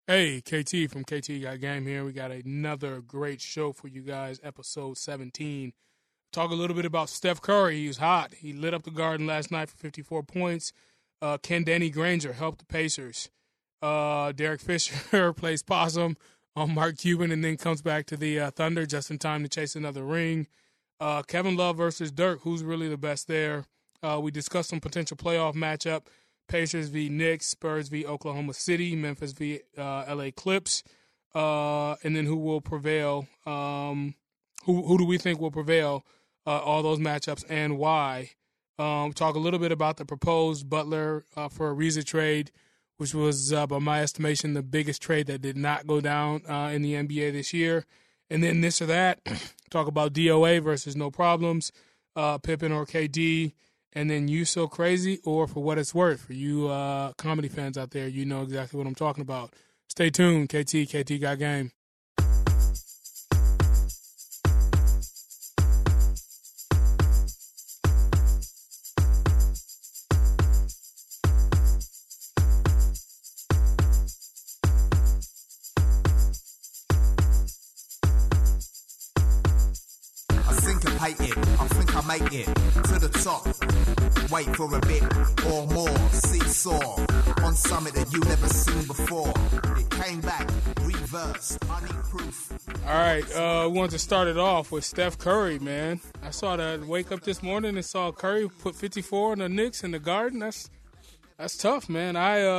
Hey, KT from KT Got Game here. We got another great show for you guys, episode 17. Talk a little bit about Steph Curry. He was hot. He lit up the Garden last night for 54 points. Danny Granger helped the Pacers. Derek Fisher plays possum on Mark Cuban and then comes back to the Thunder just in time to chase another ring. Kevin Love versus Dirk. Who's really the best there? We discussed some potential playoff matchup. Pacers v. Knicks, Spurs v. Oklahoma City, Memphis v. LA Clips, and then who will prevail? Who do we think will prevail? All those matchups and why? Talk a little bit about the proposed Butler for Ariza trade, which was, by my estimation, the biggest trade that did not go down in the NBA this year. And then this or that. Talk about DOA versus No Problems, Pippen or KD. And then You So Crazy, or For What It's Worth. For you comedy fans out there, you know exactly what I'm talking about. Stay tuned. KT Got Game. I think I make it to the top. Wait for a bit or more. Seesaw on something that you never seen before. It came back, reversed. I need proof. All right, we want to start it off with Steph Curry, man. I saw that. Wake up this morning and saw Curry put 54 on the Knicks in the Garden. That's tough, man.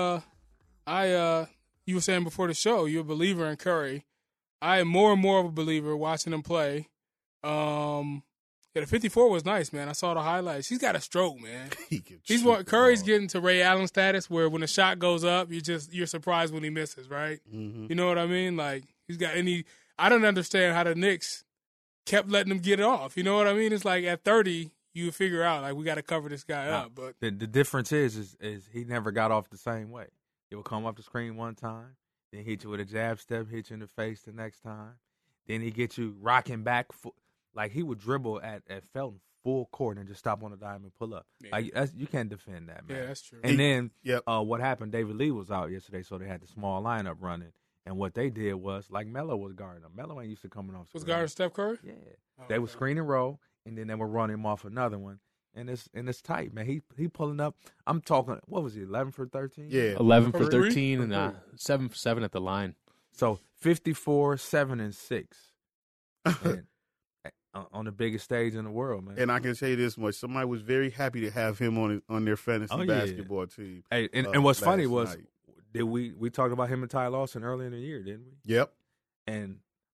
You were saying before the show you're a believer in Curry. I am more and more of a believer watching him play. The 54 was nice, man. I saw the highlights. He's got a stroke, man. Curry's getting to Ray Allen status where when the shot goes up, you're surprised when he misses, right? Mm-hmm. You know what I mean? Like I don't understand how the Knicks kept letting him get it off. You know what I mean? It's like at 30, you figure out like we got to cover this guy up. But the difference is he never got off the same way. He would come up the screen one time, then hit you with a jab step, hit you in the face the next time, then he get you rocking back. Like he would dribble at Felton full court and just stop on the dime and pull up. Yeah. Like you can't defend that, man. Yeah, that's true. And then what happened? David Lee was out yesterday, so they had the small lineup running. And what they did was like Melo was guarding him. Melo ain't used to coming off. Was guarding Steph Curry? Yeah, they would screen and roll, and then they would run him off another one. And it's tight, man. He pulling up. I'm talking. What was he? 11 for 13. Yeah, 11 for 13 and 7 for 7 at the line. So 54, 7 and 6. And, on the biggest stage in the world, man. And I can say this much: somebody was very happy to have him on their fantasy basketball team. Hey, and what's funny was we talked about him and Ty Lawson earlier in the year, didn't we? Yep. And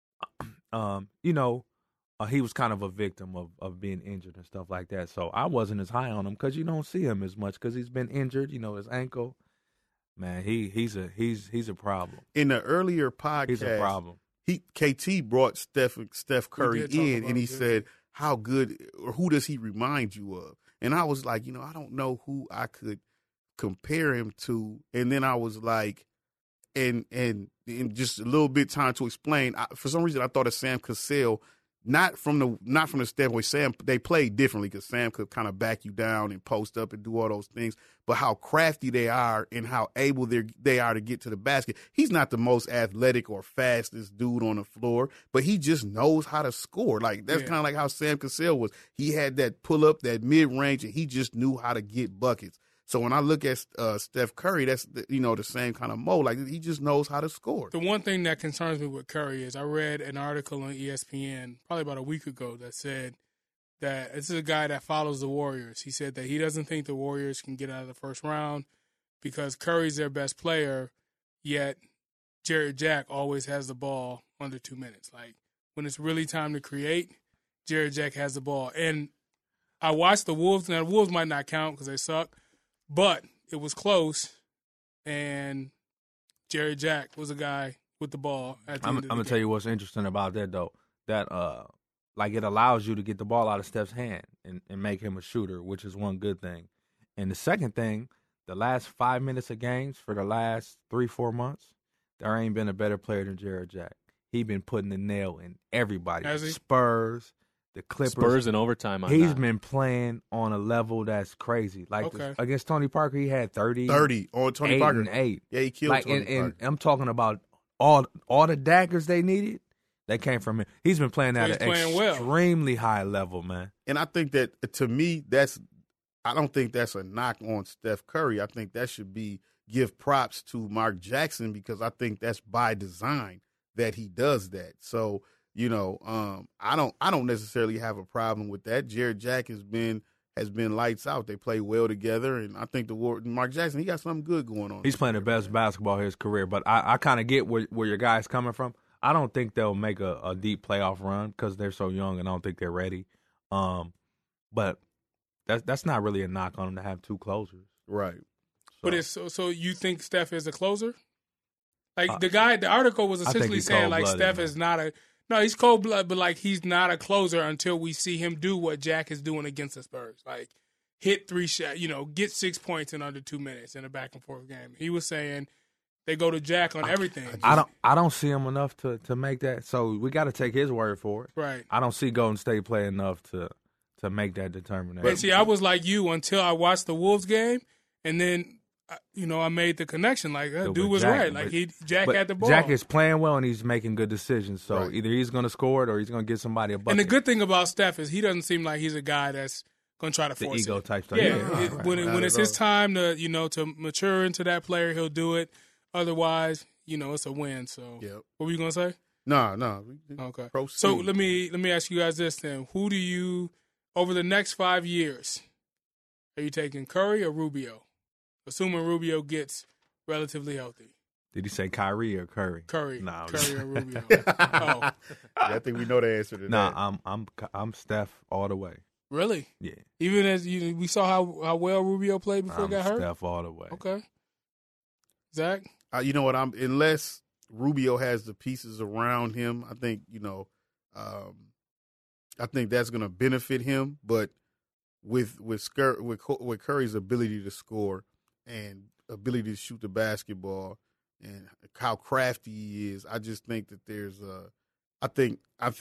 he was kind of a victim of being injured and stuff like that. So I wasn't as high on him because you don't see him as much because he's been injured. You know, his ankle. Man, he's a problem. In the earlier podcast, he's a problem. KT brought Steph Curry in, and he said, "How good or who does he remind you of?" And I was like, I don't know who I could compare him to. And then I was like, and just a little bit time to explain. For some reason, I thought of Sam Cassell. Not from the standpoint, Sam, they played differently because Sam could kind of back you down and post up and do all those things, but how crafty they are and how able they are to get to the basket. He's not the most athletic or fastest dude on the floor, but he just knows how to score. Like that's kind of like how Sam Cassell was. He had that pull up, that mid range, and he just knew how to get buckets. So when I look at Steph Curry, that's the same kind of mold. Like he just knows how to score. The one thing that concerns me with Curry is I read an article on ESPN probably about a week ago that said that this is a guy that follows the Warriors. He said that he doesn't think the Warriors can get out of the first round because Curry's their best player, yet Jarrett Jack always has the ball under 2 minutes. Like when it's really time to create, Jarrett Jack has the ball. And I watched the Wolves. Now the Wolves might not count because they suck. But it was close, and Jerry Jack was a guy with the ball at the end of the game. I'm going to tell you what's interesting about that, though. That, it allows you to get the ball out of Steph's hand and make him a shooter, which is one good thing. And the second thing, the last 5 minutes of games for the last 3-4 months, there ain't been a better player than Jerry Jack. He been putting the nail in everybody. Has he? Spurs, the Clippers. Spurs in overtime. He's been playing on a level that's crazy. Like against Tony Parker, he had 30 on Tony Parker. And 8. Yeah, he killed Tony Parker. And I'm talking about all the daggers they needed. That came from him. He's been playing at an extremely high level, man. And I think that, to me, I don't think that's a knock on Steph Curry. I think that should be give props to Mark Jackson, because I think that's by design that he does that. So, I don't necessarily have a problem with that. Jared Jack has been lights out. They play well together, and I think Mark Jackson, he got something good going on. He's playing the best basketball of his career, but I kind of get where your guy's coming from. I don't think they'll make a deep playoff run because they're so young, and I don't think they're ready. But that's not really a knock on them to have 2 closers, right? But so you think Steph is a closer? Like the article was essentially saying like Steph is not he's cold blood, but like he's not a closer until we see him do what Jack is doing against the Spurs, like hit 3 shots, get 6 points in under 2 minutes in a back and forth game. He was saying they go to Jack on everything. I don't see him enough to make that. So we got to take his word for it. Right. I don't see Golden State play enough to make that determination. And see, I was like you until I watched the Wolves game, and then I made the connection. Like dude was Jack, right. Like Jack had the ball. Jack is playing well and he's making good decisions. So either he's going to score it or he's going to get somebody a bucket. And the good thing about Steph is he doesn't seem like he's a guy that's going to try to force ego type stuff. Yeah. When it's his time to to mature into that player, he'll do it. Otherwise, it's a win. So, What were you gonna say? No. Okay. Proceed. So let me ask you guys this then: who do you, over the next 5 years, are you taking, Curry or Rubio? Assuming Rubio gets relatively healthy. Did he say Kyrie or Curry? Curry. No, Curry or Rubio. I think we know the answer to that. No, I'm Steph all the way. Really? Yeah. Even as we saw how well Rubio played before he got hurt. Steph all the way. Okay. Zach. You know what? Unless Rubio has the pieces around him, I think I think that's going to benefit him. But with Curry's ability to score and ability to shoot the basketball and how crafty he is, I just think that there's I think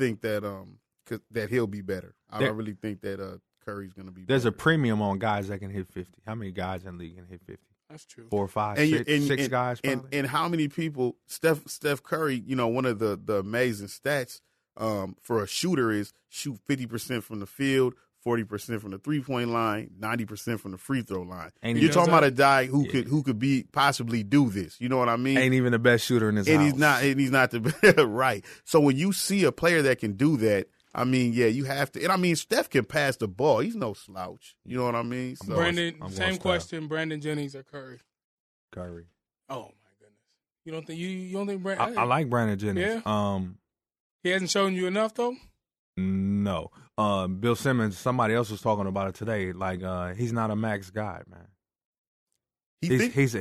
that he'll be better. I really think that Curry's going to be. There's better. A premium on guys that can hit 50. How many guys in the league can hit 50? That's true. 4 or 5, and 6 guys. Probably. And how many people? Steph Curry. One of the amazing stats for a shooter is shoot 50% from the field, 40% from the 3-point line, 90% from the free throw line. You're talking about a guy who could be possibly do this. You know what I mean? Ain't even the best shooter in his house. He's not the right. So when you see a player that can do that, I mean, yeah, you have to. And I mean, Steph can pass the ball. He's no slouch. You know what I mean? So, Brandon, same question. Brandon Jennings or Curry? Curry. Oh my goodness! You don't think you don't think Brandon? I like Brandon Jennings. Yeah. He hasn't shown you enough though. No. Bill Simmons. Somebody else was talking about it today. Like he's not a max guy, man. He's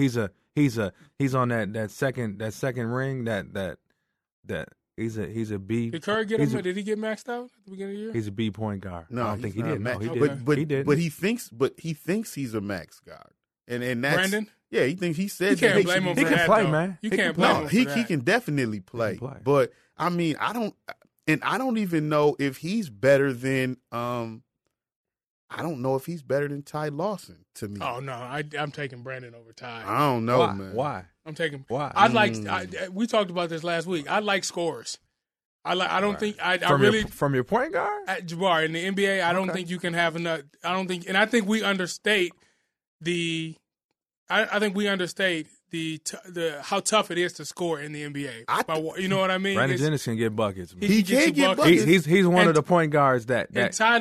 on that second ring that. He's a B. Did Curry get him? Did he get maxed out at the beginning of the year? He's a B point guard. No, I don't think he did. No, he did. But he did. But he thinks he's a max guard. And that's Brandon. Yeah, he said you can't blame him. He can play, man. You can't blame him. He can definitely play. But I mean, I don't even know if he's better than I don't know if he's better than Ty Lawson to me. Oh no, I'm taking Brandon over Ty. I don't know, man. Why? I'm taking. Why? We talked about this last week. I like scores. I don't think from your point guard at Jabbar in the NBA. I don't think you can have enough. I think we understate the. I think we understate the how tough it is to score in the NBA. You know what I mean? Brandon Jennings can get buckets. He can get buckets. He's one of the point guards that Ty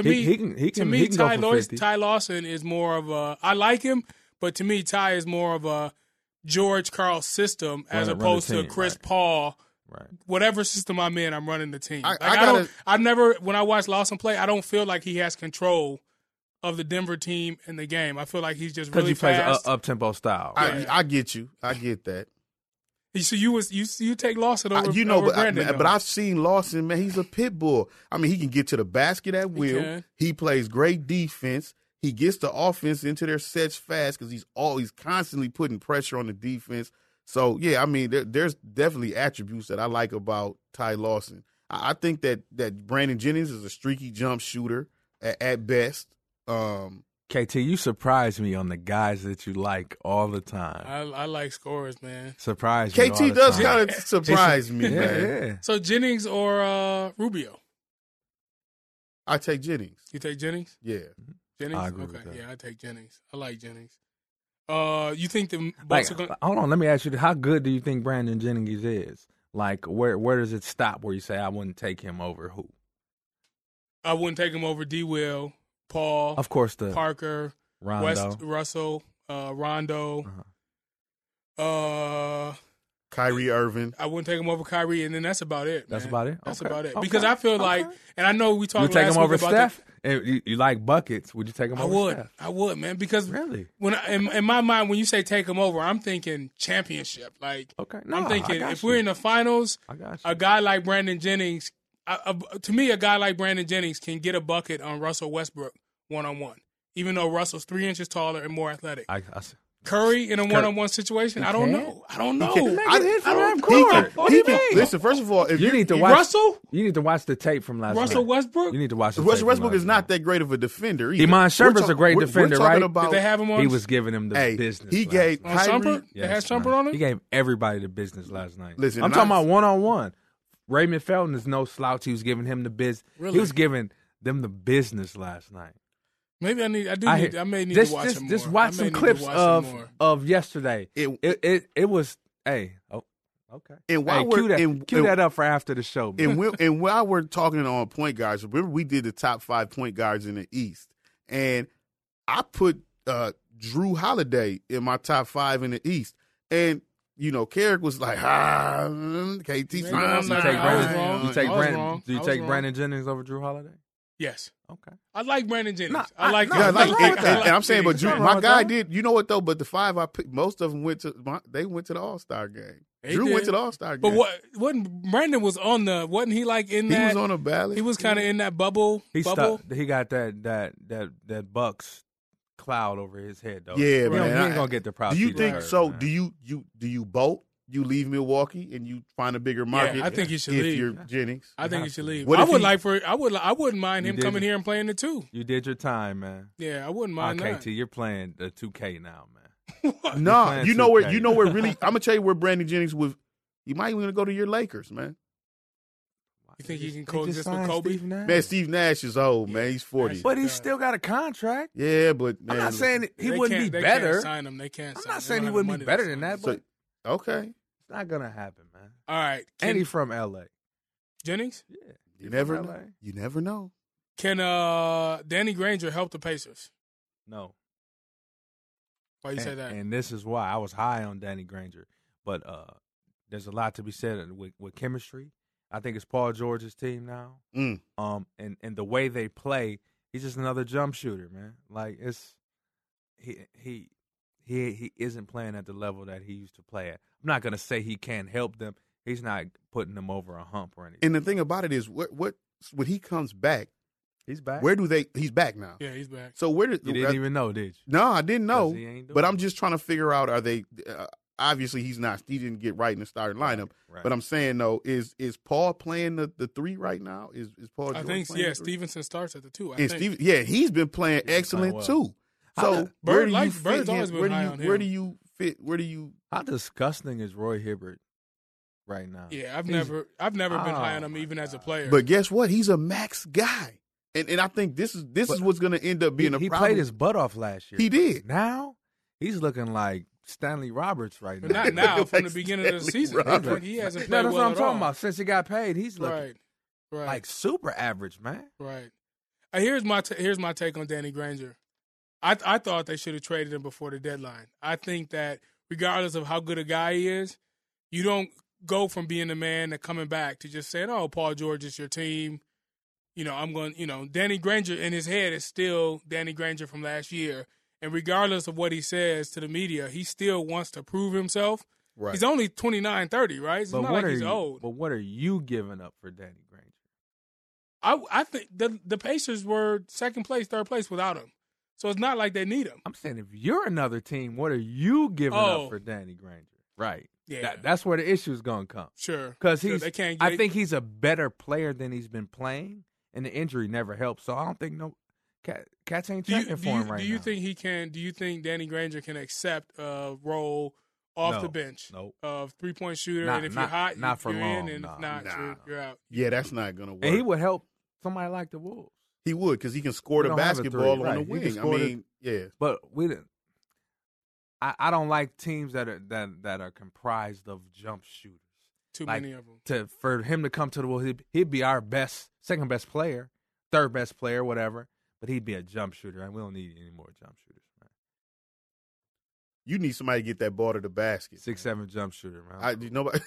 Lawson is more of a. I like him, but to me, Ty is more of a George Karl system as opposed to Chris Paul. Right. Whatever system I'm in, I'm running the team. I've never, when I watch Lawson play, I don't feel like he has control of the Denver team in the game. I feel like he's just really fast. Because he plays up-tempo style. I get you. I get that. So you take Lawson over, over Brandon. But I've seen Lawson, man. He's a pit bull. I mean, he can get to the basket at will. He plays great defense. He gets the offense into their sets fast because he's constantly putting pressure on the defense. So, yeah, I mean, there's definitely attributes that I like about Ty Lawson. I think that Brandon Jennings is a streaky jump shooter at best. KT, you surprise me on the guys that you like all the time. I like scorers, man. Surprise me. KT does kind of surprise me, man. Yeah. So Jennings or Rubio? I take Jennings. You take Jennings? Yeah. Jennings? I agree okay, with that. yeah, I take Jennings. I like Jennings. You think the Bucks are going? Hold on, let me ask you: how good do you think Brandon Jennings is? Like, where does it stop? Where you say I wouldn't take him over who? I wouldn't take him over D. Will, Paul, Of course, the Parker, Rondo. West Russell, Rondo. Kyrie Irving. I wouldn't take him over Kyrie, and then that's about it. That's man. about it? That's Okay. about it. Okay. Because I feel like, and I know we You talked take last him over week about Steph? And you like buckets? Would you take him I over would. Steph? I would, man. Because Really? when in my mind, when you say take him over, I'm thinking championship. Like, Okay. I'm thinking I got if you. we're in the finals, I got you. a guy like Brandon Jennings, to me, a guy like Brandon Jennings can get a bucket on Russell Westbrook one-on-one, even though Russell's 3 inches taller and more athletic. Curry in a one-on-one situation, I don't know. I don't know. Listen, first of all, if You need to watch Russell? You need to watch the tape from last Russell night. Westbrook? You need to watch the tape Russell from Westbrook last is not night. that great of a defender either. Iman Shumpert's a great defender, we're talking right? about, Did they have him on? He was giving him the hey, business. he last gave night. on Kyrie. Shumpert? They had Shumpert man. on it? He gave everybody the business last night. Listen, I'm and talking I- about one-on-one. Raymond Felton is no slouch. He was giving him the business. Really? He was giving them the business last night. Maybe I may need Just to watch him more. just watch I may some need to clips watch him more. of yesterday. It was okay. And while Hey, we're cue that up for after the show. Man. and while we're talking on point guards, remember we did the top 5 point guards in the East, and I put Drew Holiday in my top 5 in the East, and Carrick was like, KT. I was wrong. You take I was wrong. Do you I was take wrong. Brandon Jennings over Drew Holiday? Yes. Okay. I like Brandon Jennings. Nah, I like no, him. nothing wrong with that. And I'm saying, but Nothing Drew, wrong my with guy that. did. You know what though? But the 5 I picked, most of them went to the All Star game. Drew went to the All Star game. But wasn't Brandon wasn't he like in he that? was on a ballot. He was kind of in that bubble. He bubble. He got that Bucks cloud over his head though. Yeah, He man. ain't gonna get the props. Do you he think deserves, so? man. Do you bolt? You leave Milwaukee and you find a bigger market. I think he should if leave. you're Jennings. I think he should leave. What I if would he- I wouldn't mind him did coming it. here and playing the 2. You did your time, man. Yeah, I wouldn't mind Okay, that. T, you're playing the 2K now, man. No, playing you know where 2K. really. I'm gonna tell you where Brandon Jennings was. You might want to go to your Lakers, man. You think he can They just coexist with signed Kobe? Steve Nash. Man, Steve Nash is old, man. He's 40. But he's still got a contract. Yeah, but man, I'm not saying he They wouldn't can't- be they better. Can't sign him. They can't. I'm sign not him. saying They he don't wouldn't have be the money better to than sign that, him. but okay. it's not gonna happen, man. All right, And he's from LA. Jennings. Yeah, You he's never from know. LA. You never know. Can Danny Granger help the Pacers? No. Why you say that? And this is why I was high on Danny Granger, but there's a lot to be said with chemistry. I think it's Paul George's team now. And the way they play, he's just another jump shooter, man. Like he isn't playing at the level that he used to play at. I'm not gonna say he can't help them. He's not putting them over a hump or anything. And the thing about it is, what when he comes back, He's back. He's back now. Yeah, he's back. So where did You didn't even know, did you? No, I didn't know. 'Cause he ain't doing But I'm it. just trying to figure out: are they? Obviously, he didn't get right in the starting lineup. Right. But I'm saying though, is Paul playing the 3 right now? Is Paul? I George think playing yeah. the 3? Stevenson starts at the 2. I And think. Steve, he's been playing been excellent playing too. well. So Bird where do you like- fit Bird's him? always been Where do high you on where him. do you fit? Where do you? How disgusting is Roy Hibbert right now? Yeah, I've never been high on him even as a player. But guess what? He's a max guy, and I think this is what's going to end up being he a problem. played his butt off last year. He did. Now he's looking like Stanley Roberts right But now. not now. From the Like beginning of the Stanley season, Roberts. he hasn't No, played that's well what I'm at talking all. about. Since he got paid, he's looking Right. like super average, man. Right. Here's my take on Danny Granger. I thought they should have traded him before the deadline. I think that regardless of how good a guy he is, you don't go from being the man to coming back to just saying, "Oh, Paul George is your team." I'm going. Danny Granger in his head is still Danny Granger from last year, and regardless of what he says to the media, he still wants to prove himself. Right. He's only 29, 30, right? It's not like he's old. But what are you giving up for Danny Granger? I think the Pacers were second place, third place without him. So it's not like they need him. I'm saying if you're another team, what are you giving Oh. up for Danny Granger? Right. Yeah. That's where the issue's gonna come. Sure. Because they can't I think he's a better player than he's been playing, and the injury never helped. So I don't think Cats ain't checking for him right now. Do you think he can? Do you think Danny Granger can accept a role off the bench of 3-point shooter? And if you're hot, you're in, and if not, you're out. Yeah, that's not gonna work. And he would help somebody like the Wolves. He would, because he can score the basketball on the wing. I mean, yeah. But we didn't. I don't like teams that are comprised of jump shooters. Too many of them. For him to come to the Wolves, he'd be our second best player, third best player, whatever. But he'd be a jump shooter, and we don't need any more jump shooters, man. You need somebody to get that ball to the basket. 6'7" jump shooter, man. Nobody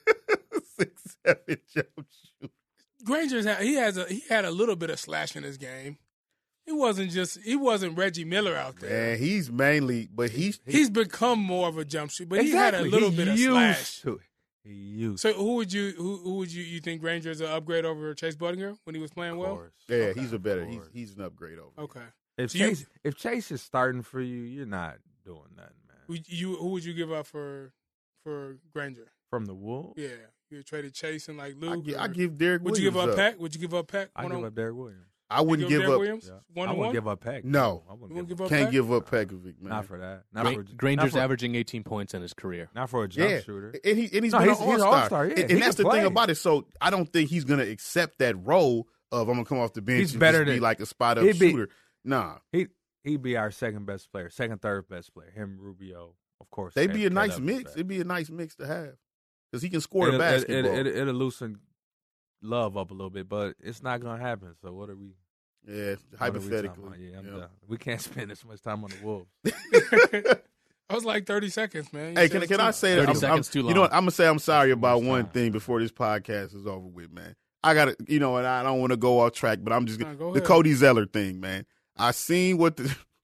6'7" jump shooter. Granger's he had a little bit of slash in his game. He wasn't Reggie Miller out there. Man, he's mainly, but he's become more of a jump shooter. But exactly. He had a little bit of slash. He used. So who would you think Granger is an upgrade over Chase Budinger when he was playing well? Yeah, okay. He's a better. He's an upgrade over. Okay. If Chase is starting for you, you're not doing nothing, man. Who would you give up for Granger? From the Wolves? Yeah, you traded Chase and like Luke. I give Derek Williams. Would you give up Peck? Would you give up Peck? I give up Derek Williams. I wouldn't give up Williams? Yeah. I wouldn't give up Peck. No, Can't give up Pekovic, man. Not for that. Granger's averaging 18 points in his career. Not for a jump shooter. And he's been an all-star. Yeah. And that's the thing about it. So I don't think he's going to accept that role of I'm going to come off the bench and just be like a spot-up shooter. Nah. He'd be our second best player, third best player. Him, Rubio, of course. They'd be a nice mix. It'd be a nice mix to have because he can score the basketball. It'll loosen Love up a little bit, but it's not going to happen. So what are we? Yeah, hypothetically. I'm done. We can't spend this much time on the Wolves. That was like 30 seconds, man. Hey, can I say that? 30 seconds too long. You know what? I'm going to say I'm sorry about one thing before this podcast is over with, man. I got to, and I don't want to go off track, but I'm just going to. The Cody Zeller thing, man. I seen what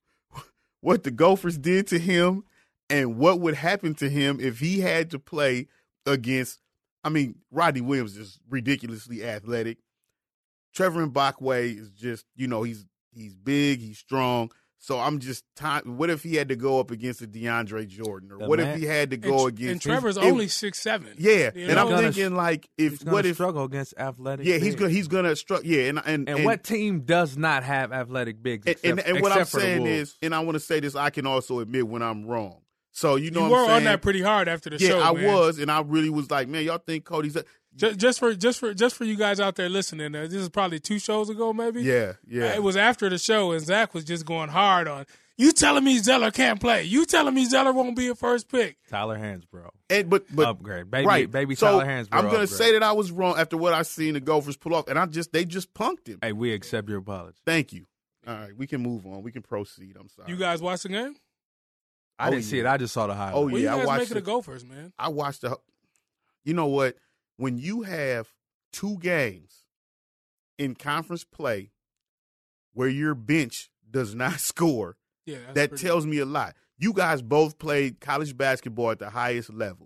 the Gophers did to him and what would happen to him if he had to play against, Rodney Williams is ridiculously athletic. Trevor Mbakwe is just, he's big, he's strong. So I'm just what if he had to go up against a DeAndre Jordan, or if he had to go against? And Trevor's only 6'7". Yeah, and I'm thinking like he's struggle against athletic? Yeah, he's gonna struggle. Yeah, and what team does not have athletic bigs? And what I'm saying is, and I want to say this, I can also admit when I'm wrong. So you know, you were on that pretty hard after the show. Yeah, I man. was, and I really was like, man, y'all think Cody's just for you guys out there listening? This is probably 2 shows ago, maybe. Yeah. It was after the show, and Zach was just going hard on. You telling me Zeller can't play? You telling me Zeller won't be a first pick? Tyler Hansbrough. But upgrade, baby so Tyler Hansbrough. I'm gonna say that I was wrong after what I seen the Gophers pull off, and they just punked him. Hey, we accept your apology. Thank you. All right, we can move on. We can proceed. I'm sorry. You guys watched the game? I didn't see it. I just saw the highlights. Oh yeah, you guys I watched making the Gophers, man. I watched the. You know what? When you have 2 games in conference play where your bench does not score, that tells me a lot. You guys both played college basketball at the highest level.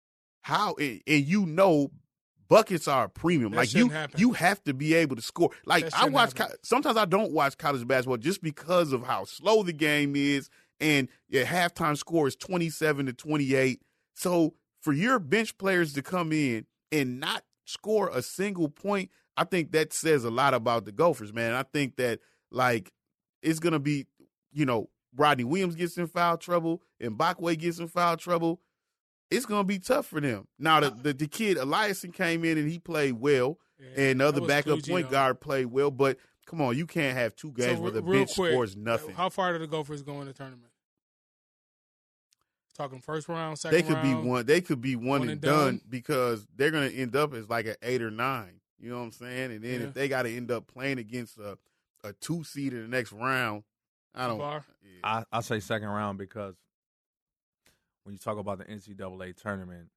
Buckets are a premium. That like you have to be able to score. Like I watch. Sometimes I don't watch college basketball just because of how slow the game is, and your halftime score is 27-28. So for your bench players to come in and not score a single point, I think that says a lot about the Gophers, man. I think that it's gonna be, Rodney Williams gets in foul trouble and Mbakwe gets in foul trouble. It's going to be tough for them. Now, the kid, Eliason, came in and he played well, and the other backup point guard played well. But, come on, you can't have 2 games where the bench scores nothing. How far do the Gophers go in the tournament? Talking first round, second round? They could be one and done because they're going to end up as like an 8 or 9. You know what I'm saying? And then if they got to end up playing against a 2 seed in the next round, I don't know. Yeah. I say second round because when you talk about the NCAA tournament,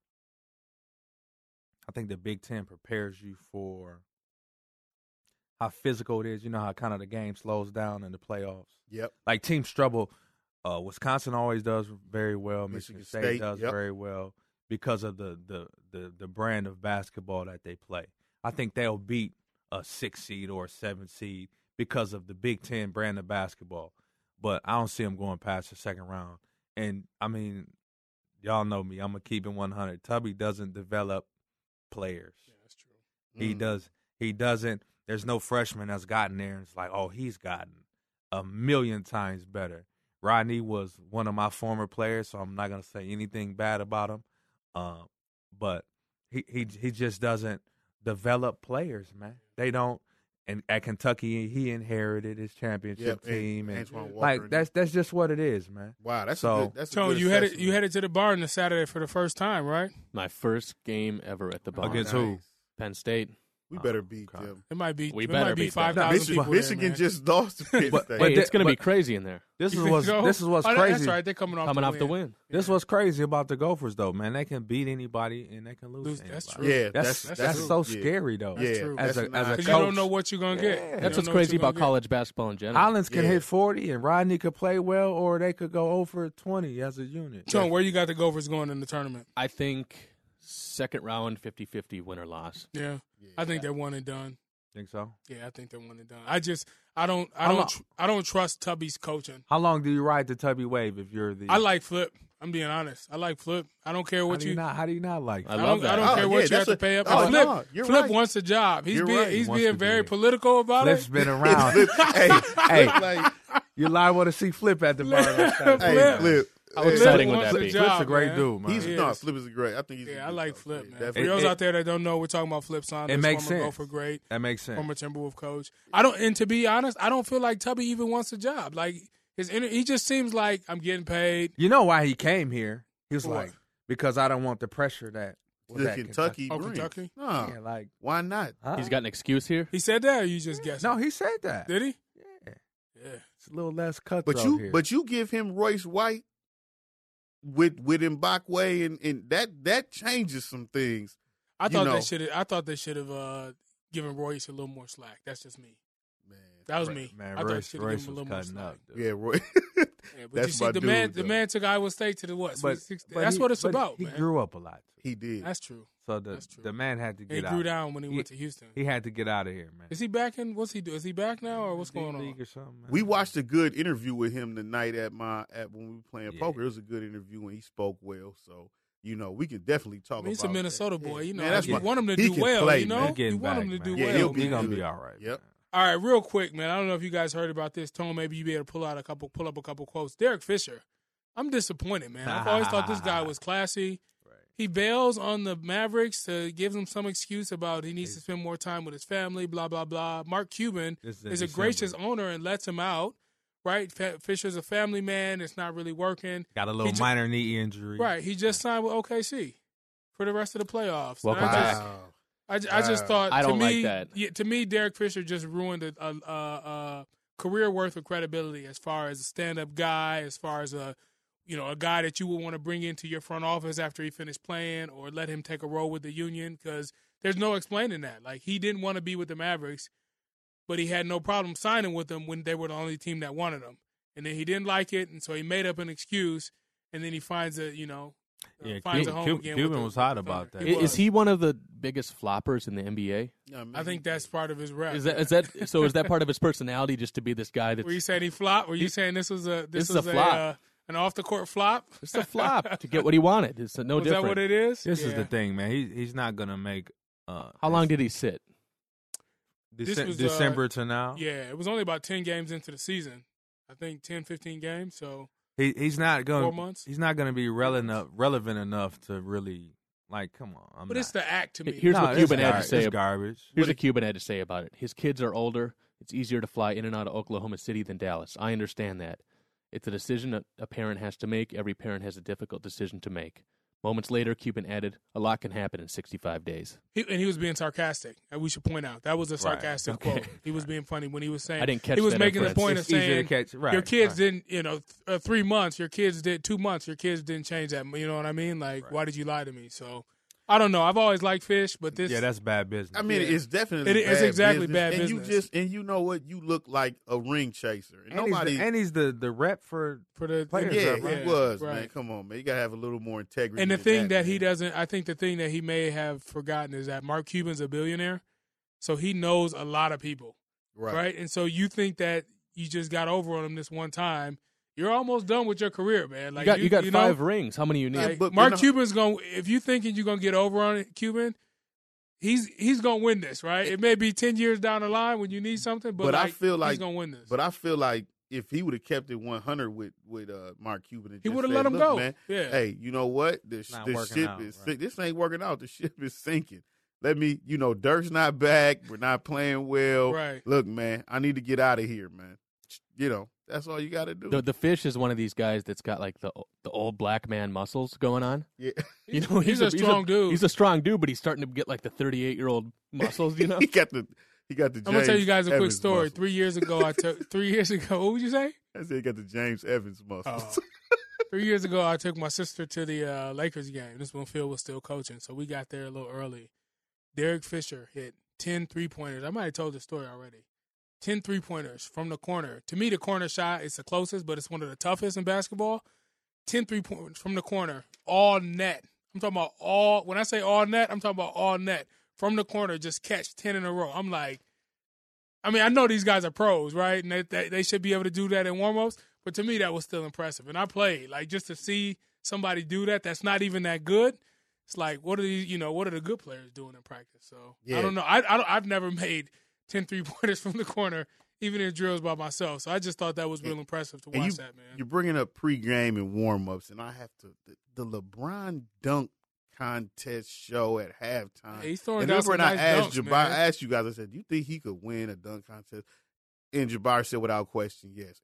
I think the Big Ten prepares you for how physical it is. You know how kind of the game slows down in the playoffs. Yep. Like teams struggle. Wisconsin always does very well. Michigan State does very well because of the brand of basketball that they play. I think they'll beat a 6 seed or a 7 seed because of the Big Ten brand of basketball. But I don't see them going past the second round. And, y'all know me. I'm gonna keep it 100. Tubby doesn't develop players. Yeah, that's true. He does. He doesn't. There's no freshman that's gotten there and it's like, oh, he's gotten a million times better. Rodney was one of my former players, so I'm not gonna say anything bad about him. But he just doesn't develop players, man. They don't. And at Kentucky, he inherited his championship team, and like that's just what it is, man. Wow, that's so. A good, that's Tone, a good you assessment. headed to the Barn this Saturday for the first time, right? My first game ever at the Barn. Against who? Penn State. We better beat them. It might be. We it better might be beat them. 5,000 people Michigan there, man. just lost to Penn State. Hey, it's going to be crazy in there. This You is think what's so? crazy. That's right. They're coming off the win. This was crazy about the Gophers, though, man. They can beat anybody and they can lose. That's anybody. true. Yeah, that's true. so Yeah. scary, though. That's true. As a Because coach, you don't know what you're gonna get. Yeah. You That's don't what's know crazy what you're about gonna college basketball in general. Hollins can Yeah. hit 40 and Rodney could play well, or they could go over 20 as a unit. get. Tone, where you got the Gophers going in the tournament? I think second round 50-50 win or loss. Yeah, I think they're one and done. Think so? Yeah, I think they're one and done. I don't trust Tubby's coaching. How long do you ride the Tubby wave if you're the? I like Flip. I'm being honest. I like Flip. I don't care How what do you not? How do you not like? I I love don't, that. I don't Oh, care yeah, what you have that's to a- pay up. oh, Flip, no, you're Flip right. wants a job. He's You're being right. he's Wants being to very be. political about Flip's it. been around. hey, hey, you liable to see Flip at the bar. hey, Flip. How Hey, exciting would wants that a be? job, Flip's a great man. dude, man. He's He no is. Flip is great. I think he's. a Yeah, I good like coach. Flip, Yeah, man. For definitely. those out there that don't know, we're talking about Flip Saunders, It makes former sense. Gopher great, That makes sense. former Timberwolf coach. And to be honest, I don't feel like Tubby even wants a job. Like he just seems like I'm getting paid. You know why he came here? He was For what? like, because I don't want the pressure that. The that Kentucky Oh, Green. Kentucky? No, Yeah, like why not? huh? He's got an excuse here. He said that, or you just guessing? No, he said that. Did he? Yeah, Yeah. it's a little less cutthroat here. But you give him Royce White with Mbakwe and that changes some things. I You thought know. they should have given Royce a little more slack. That's just me. Man, That was me. Man, I thought they Royce should have Royce given him a was little more cutting slack. up. Dude. yeah, Roy. Yeah, but That's you see, my the dude, man took Iowa State to the what? Sweet 16. That's he- what it's but about, he man. grew up a lot. Too. He did. That's true. So That's true. the man had to He get grew out. down when he went to Houston. He had to get out of here, man. Is he back in? What's he do? Is he back now, or what's going on? D-League or something, man? We watched a good interview with him tonight at when we were playing Yeah. poker. It was a good interview and he spoke well. So we can definitely talk I mean, he's about a Minnesota that. boy. You know, Man, that's you my- want him to he do can well. play, You know, man. He getting you want back, him to man. do Yeah, well. he'll be He's gonna good. be all right. Yep. man. All right, real quick, man. I don't know if you guys heard about this. Tone, maybe you be able to pull up a couple quotes. Derek Fisher. I'm disappointed, man. I've always thought this guy was classy. He bails on the Mavericks to give them some excuse about he needs to spend more time with his family, blah, blah, blah. Mark Cuban This in is a December. gracious owner and lets him out, right? Fisher's a family man. It's not really working. Got a little He minor knee injury. Right. He just signed with OKC for the rest of the playoffs. Welcome And back. I just thought I to don't me, like that. Yeah, to me, Derek Fisher just ruined a career worth of credibility as far as a stand-up guy, as far as a guy that you would want to bring into your front office after he finished playing, or let him take a role with the union, because there's no explaining that. Like, he didn't want to be with the Mavericks, but he had no problem signing with them when they were the only team that wanted him. And then he didn't like it, and so he made up an excuse, and then he finds a finds a home again. Cuban with was the hot Thunder. about that. He was. Is he one of the biggest floppers in the NBA? I think that's part of his rep. Is that part of his personality, just to be this guy that's Were you saying he flopped? Were you saying this was a flop. An off the court flop? it's a flop to get what he wanted? It's no Was different. that what it is? This is Yeah. the thing, man. He's not gonna make. How long did he sit? This was, December to now? Yeah, it was only about 10 games into the season. I think 10, 15 games. So He's not 4 going. months. He's not going to be relevant enough to really come on. But it's the act to me. Here's what Cuban had to say. It's garbage. Here's what Cuban had to say about it. His kids are older. It's easier to fly in and out of Oklahoma City than Dallas. I understand that. It's a decision a parent has to make. Every parent has a difficult decision to make. Moments later, Cuban added, a lot can happen in 65 days. He was being sarcastic. And we should point out that was a sarcastic Okay. quote. He was being funny when he was saying. I didn't catch He was that making the inference. point of It's easier to saying catch. Right, your kids right. didn't. 3 months. Your kids did 2 months. Your kids didn't change that. You know what I mean? Like, why did you lie to me? So I don't know. I've always liked Fish, but this. Yeah, that's bad business. I mean, Yeah. it's definitely It's bad exactly business. bad and business. And you know what? You look like a ring chaser. And and nobody. he's the rep for for the players, yeah, right? he was, right. man. Come on, man. You gotta have a little more integrity. And the than thing that he man. doesn't, I think the thing that he may have forgotten is that Mark Cuban's a billionaire, so he knows a lot of people, right? And so you think that you just got over on him this one time, you're almost done with your career, man. Like you got 5 rings. How many you need? Like, but Mark Cuban's going – if you thinking you're going to get over on Cuban, he's going to win this, right? It may be 10 years down the line when you need something, but I feel like he's going to win this. But I feel like if he would have kept it 100 with Mark Cuban, and he would have let him go. Man, yeah. Hey, you know what? The ship is this ain't working out. The ship is sinking. Let me, Dirk's not back. We're not playing well. Right. Look, man, I need to get out of here, man. That's all you got to do. The Fish is one of these guys that's got like the old black man muscles going on. Yeah. He's a strong dude. He's a strong dude, but he's starting to get like the 38-year-old muscles, he got the I'm gonna tell you guys a quick story. Muscle. 3 years ago, what would you say? I said he got the James Evans muscles. 3 years ago, I took my sister to the Lakers game. This when Phil was still coaching, so we got there a little early. Derek Fisher hit 10 3-pointers. I might have told the story already. 10 3-pointers from the corner. To me, the corner shot is the closest, but it's one of the toughest in basketball. 10 3-pointers from the corner, all net. I'm talking about all. When I say all net, I'm talking about all net. From the corner, just catch 10 in a row. I'm like, I know these guys are pros, right? And they should be able to do that in warm-ups. But to me, that was still impressive. And I played. Like, just to see somebody do that's not even that good. It's like, what are the good players doing in practice? So, yeah. I don't know. I've never made 10 3-pointers from the corner, even in drills by myself. So I just thought that was real impressive to watch that, man. You're bringing up pregame and warm-ups, and I have to – the LeBron dunk contest show at halftime. He's throwing down some nice dunks, man. I asked you guys, I said, do you think he could win a dunk contest? And Jabbar said without question, yes.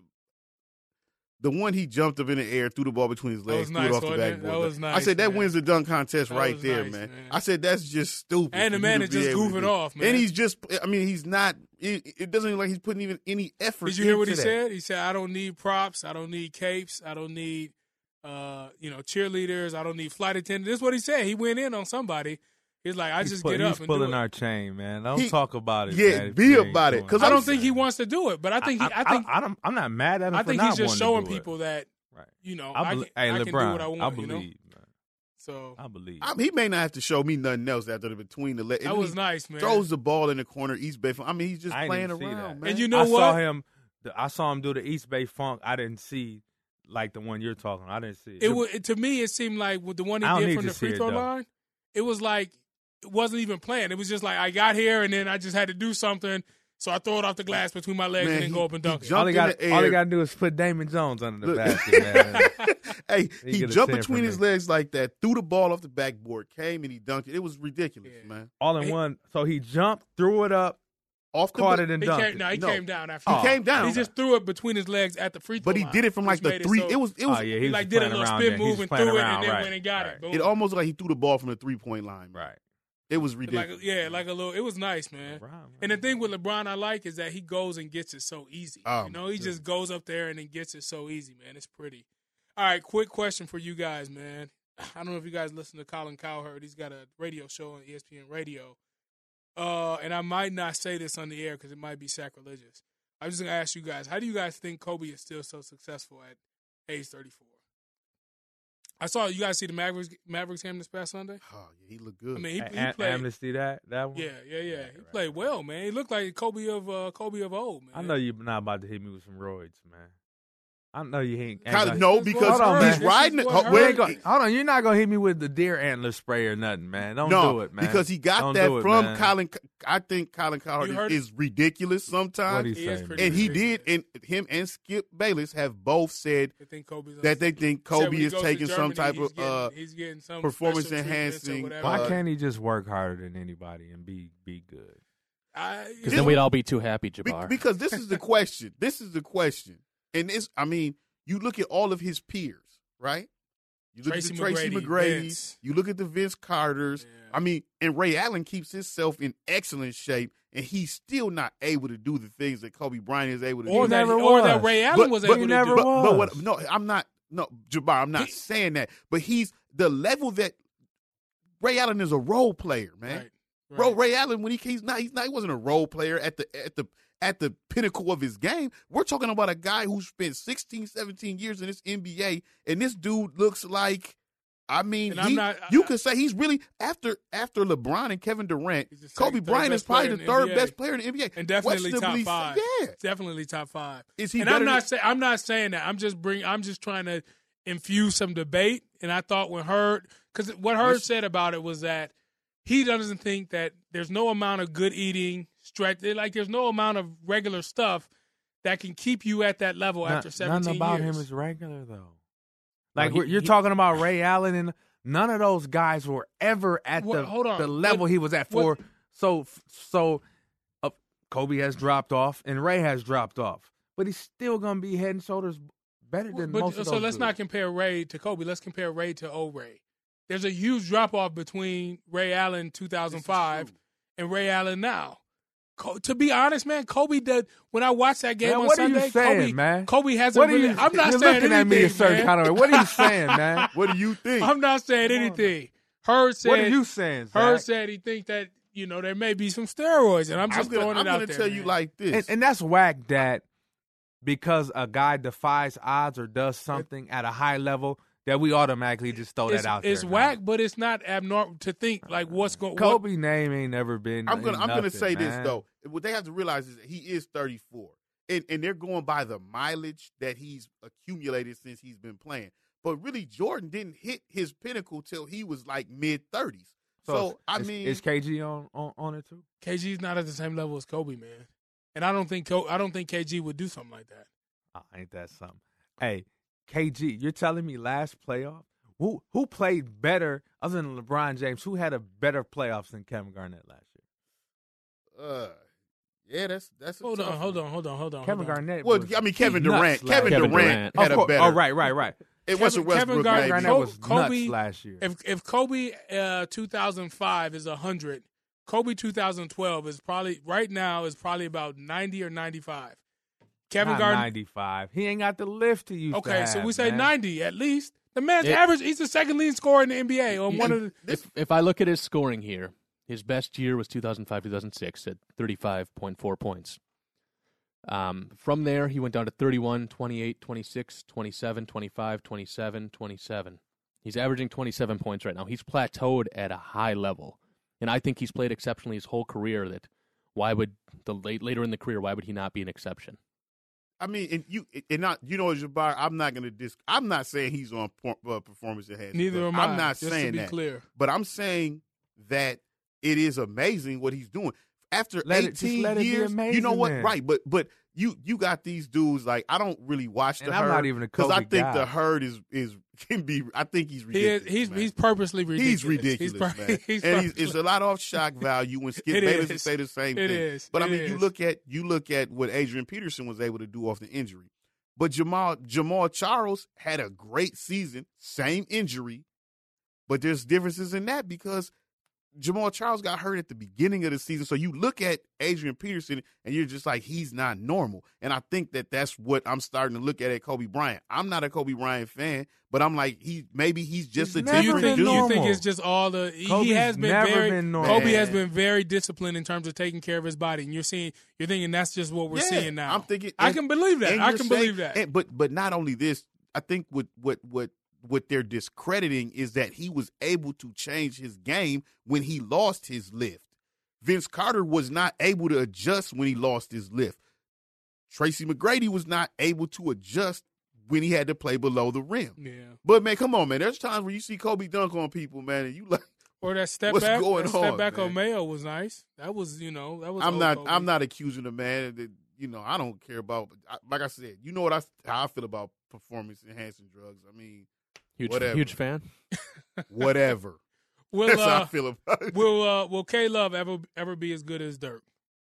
The one he jumped up in the air, threw the ball between his legs, threw it off the backboard. That was nice. I said that wins the dunk contest that right there, nice, man. I said that's just stupid. And the man is just goofing off, man. And he's just, he's not. It doesn't look like he's putting even any effort. Did you hear what he said? He said, "I don't need props. I don't need capes. I don't need, cheerleaders. I don't need flight attendants." This is what he said. He went in on somebody. He's like, He's pulling our chain, man. Don't talk about it. Yeah, man, be about it. Because I don't think he wants to do it, but I think I'm not mad at him. I think he's just showing people that, right. I can do what I want. I believe, man. So I believe. He may not have to show me nothing else after the between the legs. That was nice, man. Throws the ball in the corner, East Bay. He's just playing around, man. And you know what? I saw him do the East Bay Funk. I didn't see like the one you're talking. I didn't see it. To me, it seemed like with the one he did from the free throw line, it was like it wasn't even planned. It was just like I got here and then I just had to do something. So I throw it off the glass between my legs and then go up and dunk it. All he got to do is put Damon Jones under the basket, man. Hey, he jumped between his legs like that, threw the ball off the backboard, came and he dunked it. It was ridiculous, man. All in one. So he jumped, threw it up, caught it and dunked it. He came down after. He came down. He just threw it between his legs at the free throw line. But he did it from like the three. It was. He like did a little spin move and threw it and then went and got it. Boom. It almost like he threw the ball from the 3-point line. Right. It was ridiculous. Like a little. It was nice, man. And the thing with LeBron I like is that he goes and gets it so easy. He just goes up there and then gets it so easy, man. It's pretty. All right, quick question for you guys, man. I don't know if you guys listen to Colin Cowherd. He's got a radio show on ESPN Radio. And I might not say this on the air because it might be sacrilegious. I'm just going to ask you guys, how do you guys think Kobe is still so successful at age 34? I saw you guys see the Mavericks game this past Sunday. Oh yeah, he looked good. He played. Amnesty that one. Yeah. He played well, man. He looked like Kobe of old, man. I know you're not about to hit me with some roids, man. I know you ain't. No, because he's riding it. Hold on, you're not gonna hit me with the deer antler spray or nothing, man. Don't do it, man. Because he got that from Colin. I think Colin Cowherd is ridiculous sometimes. What he say, and he did, and him and Skip Bayless have both said that they think Kobe is taking some type of he's getting some performance enhancing. Why can't he just work harder than anybody and be good? Because then we'd all be too happy, Jabbar. Because this is the question. And you look at all of his peers, right? You look at the Tracy McGrady. You look at the Vince Carters. Yeah. And Ray Allen keeps himself in excellent shape, and he's still not able to do the things that Kobe Bryant is able to do. Or that Ray Allen was able to do. Jabbar, I'm not saying that. But he's the level that Ray Allen is a role player, man. Right. Ray Allen, when he wasn't a role player at the pinnacle of his game. We're talking about a guy who spent 16, 17 years in this NBA, and this dude looks like I mean, And you could say he's really after LeBron and Kevin Durant. Kobe Bryant is probably the third best player in the NBA, and definitely top 5. Yeah, definitely top 5. Is he? And I'm not saying that. I'm just trying to infuse some debate. And I thought when because what Hurd said about it was that he doesn't think that there's no amount of good eating, stretch, like there's no amount of regular stuff that can keep you at that level after 17 years. Nothing about him is regular though. Like you're talking about Ray Allen, and none of those guys were ever at the level he was at. Kobe has dropped off, and Ray has dropped off, but he's still gonna be head and shoulders better than most of those. So let's not compare Ray to Kobe. Let's compare Ray to old Ray. There's a huge drop off between Ray Allen 2005 and Ray Allen now. To be honest, man, Kobe did. When I watched that game on Sunday, what are you saying, man? Kobe hasn't really. I'm not saying anything. You're looking at me a certain kind of way. What are you saying, man? What do you think? I'm not saying anything. Hurd said. What are you saying, Zach? Hurd said he thinks that there may be some steroids, and I'm just throwing it out there. I'm going to tell you like this, and that's whack. That because a guy defies odds or does something at a high level, that we automatically just throw that out there. It's whack, but it's not abnormal to think like what's going. Kobe name ain't never been. I'm gonna say this though. What they have to realize is that he is 34, and they're going by the mileage that he's accumulated since he's been playing. But really, Jordan didn't hit his pinnacle till he was like mid-30s. So I mean, is KG on it too? KG's not at the same level as Kobe, man. And I don't think KG would do something like that. Oh, ain't that something? Hey, KG, you're telling me last playoff, who played better other than LeBron James? Who had a better playoffs than Kevin Garnett last year? Yeah, that's hold on. Kevin Garnett. Well, I mean Kevin Durant. Kevin Durant had a better. Oh, right. It wasn't Westbrook. Kevin Garnett was nuts last year. If Kobe 2005 is 100, Kobe 2012 is probably about 90 or 95. Kevin Garnett 95. He ain't got the lift he used to have. Okay, so we say man. 90 at least. The man's average. He's the second leading scorer in the NBA. On one of the. If I look at his scoring here, his best year was 2005-2006 at 35.4 points. From there, he went down to 31, 28, 26, 27, 25, 27, 27. He's averaging 27 points right now. He's plateaued at a high level, and I think he's played exceptionally his whole career. That why would later in the career, why would he not be an exception? I mean, Jabbar, I'm not saying he's on performance enhancement. Neither am I. I'm not just saying to be that. Clear. But I'm saying that it is amazing what he's doing. After 18 years, you know what? Then. Right, but you got these dudes like I don't really watch the Hurd. I'm not even a Kobe because I think guy. the Hurd can be. I think he's ridiculous. He's purposely ridiculous. He's ridiculous, man. It's a lot off shock value when Skip Bayless would say the same thing. It is. But I mean, you look at what Adrian Peterson was able to do off the injury. But Jamal Charles had a great season, same injury, but there's differences in that because Jamal Charles got hurt at the beginning of the season. So you look at Adrian Peterson and you're just like, he's not normal. And I think that's what I'm starting to look at Kobe Bryant. I'm not a Kobe Bryant fan, but I'm like, he's just a different dude. Do you think it's just all the he has been normal. Kobe has been very disciplined in terms of taking care of his body. And you're thinking that's just what we're seeing now. I'm thinking I can believe that. But not only this, I think what they're discrediting is that he was able to change his game when he lost his lift. Vince Carter was not able to adjust when he lost his lift. Tracy McGrady was not able to adjust when he had to play below the rim. Yeah. But, man, come on, man. There's times where you see Kobe dunk on people, man, and you like, or that step what's back, going that step on, back man? on Mayo was nice. That was. I'm not accusing the man. That, I don't care about. Like I said, you know how I feel about performance enhancing drugs. I mean, huge fan. Whatever. That's how I feel about it. Will K-Love ever be as good as Dirk?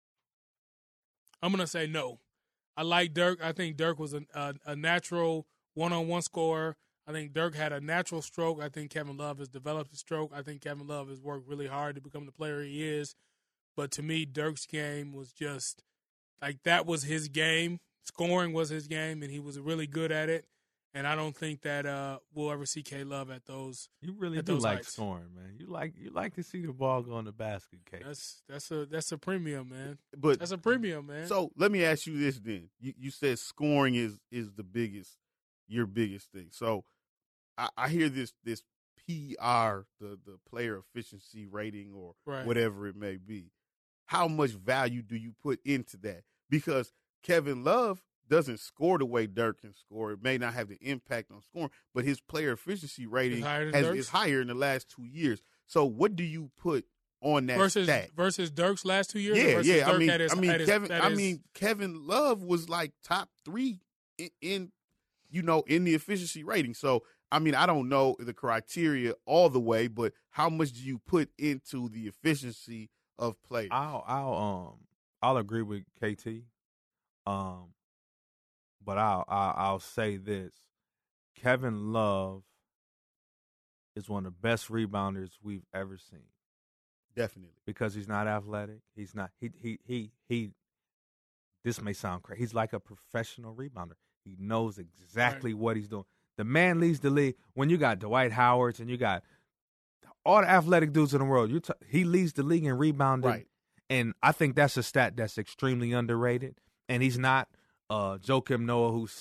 I'm gonna say no. I like Dirk. I think Dirk was a natural one-on-one scorer. I think Dirk had a natural stroke. I think Kevin Love has developed a stroke. I think Kevin Love has worked really hard to become the player he is. But to me, Dirk's game was just like that was his game. Scoring was his game, and he was really good at it. And I don't think that we'll ever see K-Love at those. You really do like scoring, man. You like to see the ball go in the basket, K. That's a premium, man. But that's a premium, man. So let me ask you this then. You said scoring is your biggest thing. So I hear this PR, the player efficiency rating or Right. whatever it may be. How much value do you put into that? Because Kevin Love doesn't score the way Dirk can score. It may not have the impact on scoring, but his player efficiency rating is higher in the last 2 years. So what do you put on that stat? Versus Dirk's last 2 years? Yeah. Kevin Love was like top 3 in the efficiency rating. So, I mean, I don't know the criteria all the way, but how much do you put into the efficiency of players? I'll agree with KT. But I'll say this. Kevin Love is one of the best rebounders we've ever seen. Definitely. Because he's not athletic. He's not he this may sound crazy. He's like a professional rebounder. He knows exactly what he's doing. The man leads the league. When you got Dwight Howard and you got all the athletic dudes in the world, he leads the league in rebounding. Right. And I think that's a stat that's extremely underrated. And he's not Joakim Noah, who's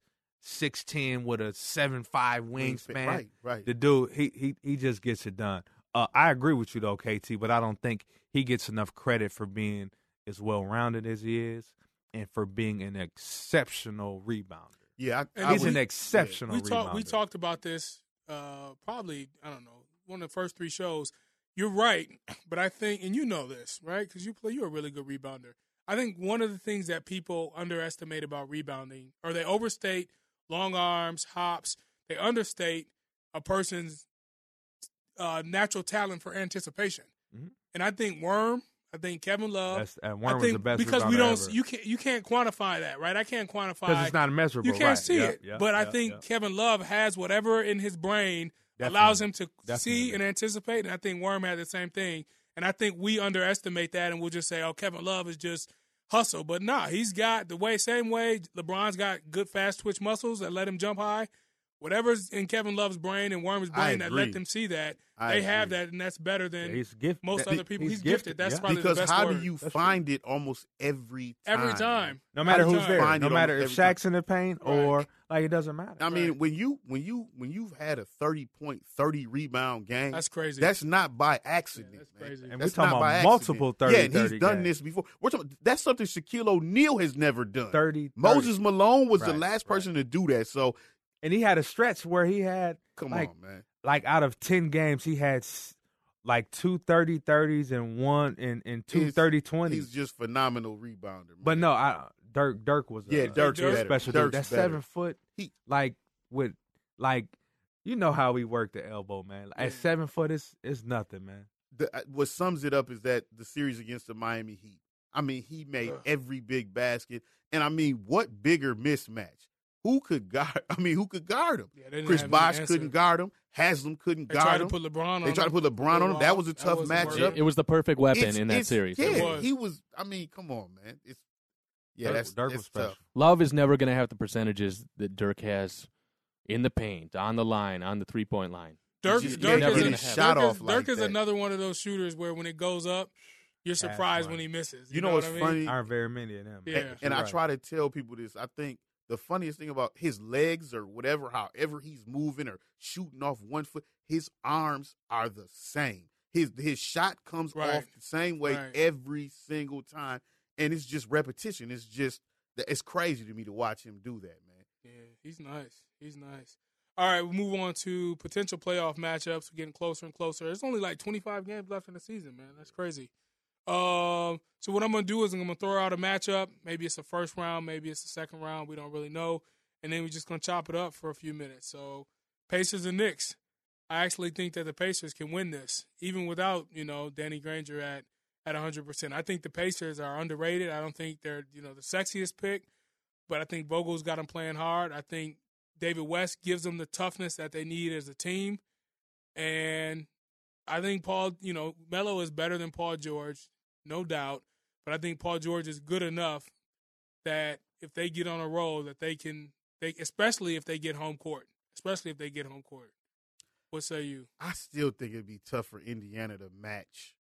6'10" with a 7'5" wingspan. Right. The dude, he just gets it done. I agree with you though, KT, but I don't think he gets enough credit for being as well rounded as he is and for being an exceptional rebounder. Yeah, he's an exceptional rebounder. We talked about this probably, I don't know, one of the first 3 shows. You're right, but I think, and you know this, right? Because you're a really good rebounder. I think one of the things that people underestimate about rebounding, or they overstate long arms, hops, they understate a person's natural talent for anticipation. Mm-hmm. And I think Kevin Love. Worm was the best because rebounder ever. You can't quantify that, right? I can't quantify because it's not measurable. You can't see it, but I think Kevin Love has whatever in his brain allows him to see and anticipate, and I think Worm had the same thing. And I think we underestimate that, and we'll just say, "Oh, Kevin Love is just hustle," but nah, he's got same way LeBron's got good fast twitch muscles that let him jump high. Whatever's in Kevin Love's brain and Worm's brain that let them see that, they have that, and that's better than most other people. He's gifted. That's probably because the best how word. do you find it almost every time? Every time. No matter who's there. No matter if Shaq's in the paint or it doesn't matter. I mean, when you've had a 30-point, 30 rebound game, that's crazy. That's not by accident. That's crazy. And we're talking about multiple 30. Yeah, and he's done this before. That's something Shaquille O'Neal has never done. 30. Moses Malone was the last person to do that. So. And he had a stretch where he had, come on, man. Like out of 10 games, he had like 2 30-30s and 2 30-20s. He's just phenomenal rebounder, man. But no, Dirk was Dirk's special. Dirk's That's better. 7 foot. You know how he worked the elbow, man. At 7 foot, it's nothing, man. What sums it up is that the series against the Miami Heat. I mean, he made every big basket, and I mean, what bigger mismatch? Who could guard him? Yeah, Chris Bosh couldn't guard him. Haslam couldn't guard him. They tried to put LeBron on him. That was a tough matchup. It was the perfect weapon in that series. Yeah, he was. I mean, come on, man. Dirk was special. Tough. Love is never going to have the percentages that Dirk has in the paint, on the line, on the 3-point line. Dirk is another one of those shooters where when it goes up, you're surprised when he misses. You know what's funny? Aren't very many of them. Yeah. And I try to tell people this. I think the funniest thing about his legs or whatever, however he's moving or shooting off one foot, his arms are the same. His shot comes off the same way every single time, and it's just repetition. It's crazy to me to watch him do that, man. Yeah, he's nice. All right, we'll move on to potential playoff matchups. We're getting closer and closer. There's only like 25 games left in the season, man. That's crazy. So what I'm going to do is I'm going to throw out a matchup. Maybe it's the first round. Maybe it's the second round. We don't really know. And then we're just going to chop it up for a few minutes. So Pacers and Knicks. I actually think that the Pacers can win this, even without, Danny Granger at 100%. I think the Pacers are underrated. I don't think they're, the sexiest pick, but I think Vogel's got them playing hard. I think David West gives them the toughness that they need as a team. And I think Melo is better than Paul George, no doubt. But I think Paul George is good enough that if they get on a roll, that especially if they get home court. What say you? I still think it'd be tough for Indiana to match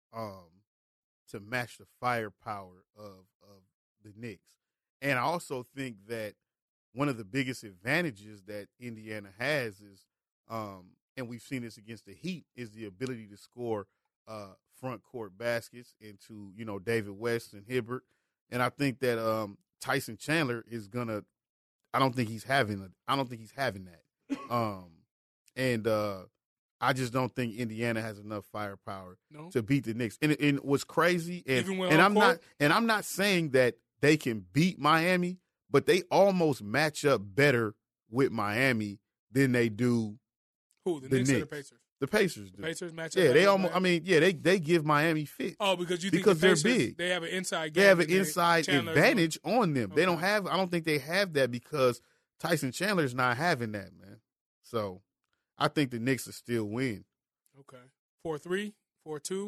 the firepower of the Knicks. And I also think that one of the biggest advantages that Indiana has is and we've seen this against the Heat, is the ability to score front court baskets into, David West and Hibbert. And I think that Tyson Chandler is gonna. I don't think he's having that. And I just don't think Indiana has enough firepower to beat the Knicks. And what's crazy, I'm not saying that they can beat Miami, but they almost match up better with Miami than they do. Who, the Knicks or the Pacers? The Pacers do. The Pacers match up. Yeah, they almost. They give Miami fits. Oh, because you think they're big. They have an inside game. They have an inside advantage on them. Okay. They don't have. I don't think they have that because Tyson Chandler's not having that, man. So I think the Knicks will still win. Okay, 4-3, 4-2.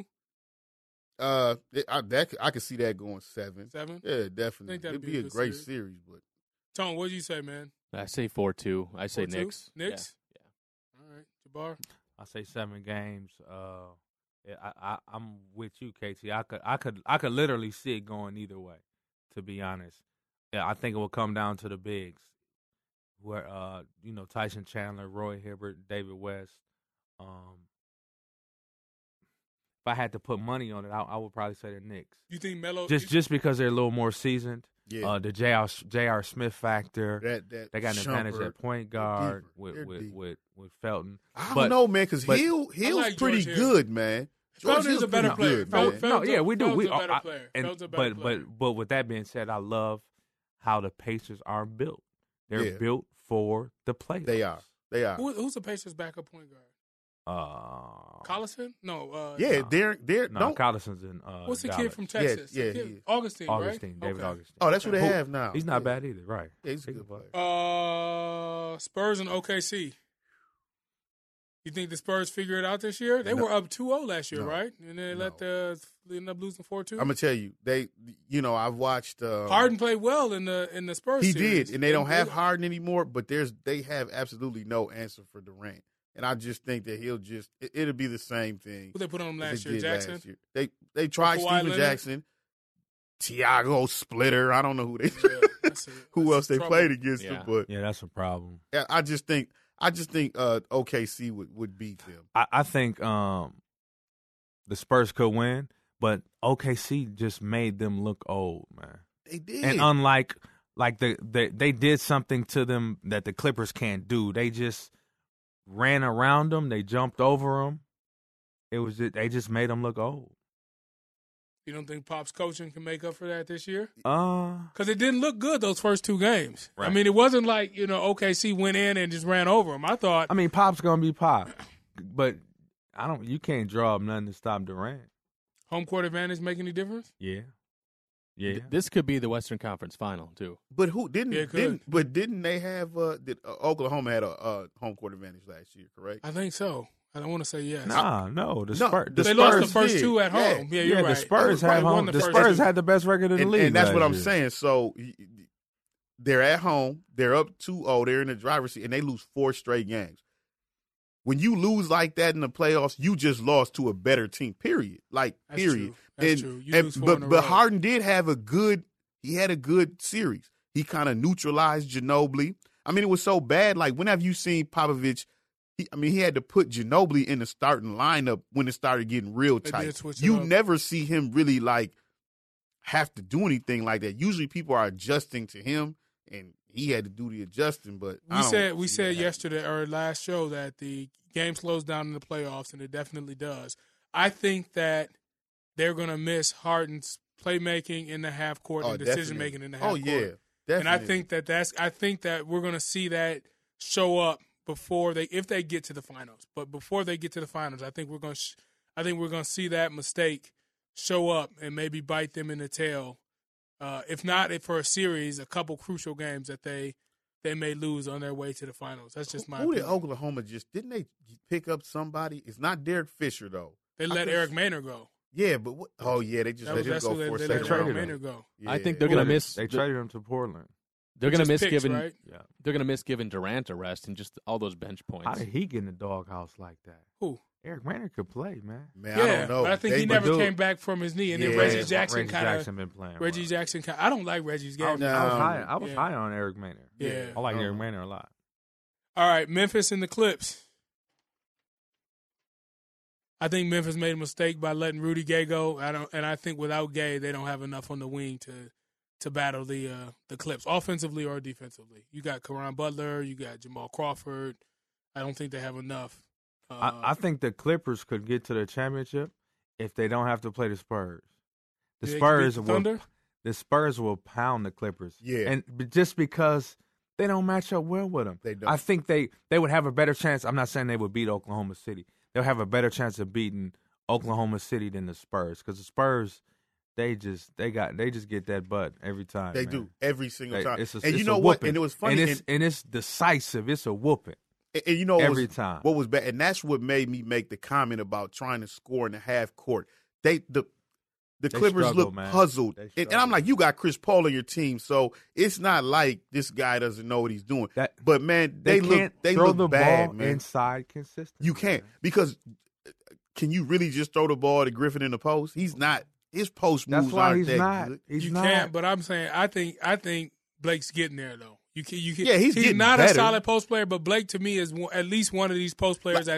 I could see that going 7. 7? Yeah, definitely. It'd be a great series. But Tone, what did you say, man? I say 4-2. I say 4-2? Knicks. Knicks? Yeah. All right, Jabbar. I say 7 games. I'm with you, KT. I could literally see it going either way. To be honest, yeah, I think it will come down to the bigs, where Tyson Chandler, Roy Hibbert, David West. If I had to put money on it, I would probably say the Knicks. You think Melo? Just because they're a little more seasoned. Yeah. The J.R. Smith factor. They got an advantage at point guard with Felton. I don't know, man, because Hill's like pretty good, man. Felton is a better player. We do. Felton's a better player. But with that being said, I love how the Pacers are built. They're built for the playoffs. They are. Who's the Pacers' backup point guard? Collison? No. Collison's in. What's the Dallas. kid from Texas? Yeah, Augustine, right? David Augustine. Oh, that's what they have now. He's not bad either, right? Yeah, he's a good player. Spurs and OKC. You think the Spurs figure it out this year? They were up 2-0 last year, right? And they end up losing 4-2. I'm gonna tell you, I've watched. Harden played well in the Spurs. He series. did, and they don't have Harden anymore. But they have absolutely no answer for Durant. And I just think that it'll be the same thing. What they put on him last year, Jackson? They tried Steven Jackson, Tiago Splitter. I don't know who who else they played against them, but that's a problem. I just think OKC would beat them. I think the Spurs could win, but OKC just made them look old, man. They did, and unlike they did something to them that the Clippers can't do. They just ran around them. They jumped over them. They just made them look old. You don't think Pop's coaching can make up for that this year? Because it didn't look good those first 2 games. Right. I mean, it wasn't like OKC went in and just ran over them. I thought. I mean, Pop's gonna be Pop, but you can't draw up nothing to stop Durant. Home court advantage make any difference? Yeah. This could be the Western Conference Final too. But who didn't they have? Oklahoma had a home court advantage last year, correct? I think so. I don't want to say yes. No. The Spurs. They lost the first 2 at home. Yeah, you're right. The Spurs have home. The Spurs had the best record in the league, and that's what I'm saying. So they're at home. They're up 2-0. They're in the driver's seat, and they lose 4 straight games. When you lose like that in the playoffs, you just lost to a better team. Period. That's period. That's true. You lose 4 in a row. But Harden did have a good series. He kind of neutralized Ginobili. I mean, it was so bad. Like, when have you seen Popovich? He had to put Ginobili in the starting lineup when it started getting real tight. You never see him really have to do anything like that. Usually people are adjusting to him, and he had to do the adjusting. But we said yesterday or last show that the game slows down in the playoffs, and it definitely does. I think that they're going to miss Harden's playmaking in the half court and decision making in the half court. Oh yeah, definitely. And I think that we're going to see that show up if they get to the finals. But before they get to the finals, I think we're going to see that mistake show up and maybe bite them in the tail. If not for a series, a couple crucial games that they may lose on their way to the finals. That's just my opinion. Who did Oklahoma didn't they pick up somebody? It's not Derek Fisher though. They let Eric Maynard go. Yeah, but they just let him go for a second. They let Maynard go. Yeah. I think they're going to miss. They traded him to Portland. They're going to miss picks, right? They're going to miss giving Durant a rest and just all those bench points. How did he get in the doghouse like that? Who? Eric Maynard could play, man. I don't know. But I think he never came back from his knee. And then Reggie Jackson been playing. Reggie Jackson I don't like Reggie's game. I was high on Eric Maynard. Yeah. I like Eric Maynard a lot. All right, Memphis and the Clips. I think Memphis made a mistake by letting Rudy Gay go. I think without Gay, they don't have enough on the wing to battle the Clips, offensively or defensively. You got Caron Butler, you got Jamal Crawford. I don't think they have enough. I think the Clippers could get to the championship if they don't have to play the Spurs. The Spurs will pound the Clippers. Yeah. And just because they don't match up well with them. They don't. I think they would have a better chance. I'm not saying they would beat Oklahoma City. They'll have a better chance of beating Oklahoma City than the Spurs, because the Spurs, they just get that butt every time. They man. do every single time. It's you know what? Whooping. And it was funny. And it's decisive. It's a whooping. And you know every time. What was bad, and that's what made me make the comment about trying to score in the half court. The Clippers look puzzled, and I'm like, you got Chris Paul on your team, so it's not like this guy doesn't know what he's doing. But man, they look the bad, ball man. Inside consistently. You can't, because can you really just throw the ball to Griffin in the post? He's not. His post moves aren't that good. You can't. But I'm saying, I think Blake's getting there though. You can. Yeah, he's getting not better. A solid post player, but Blake to me is at least one of these post players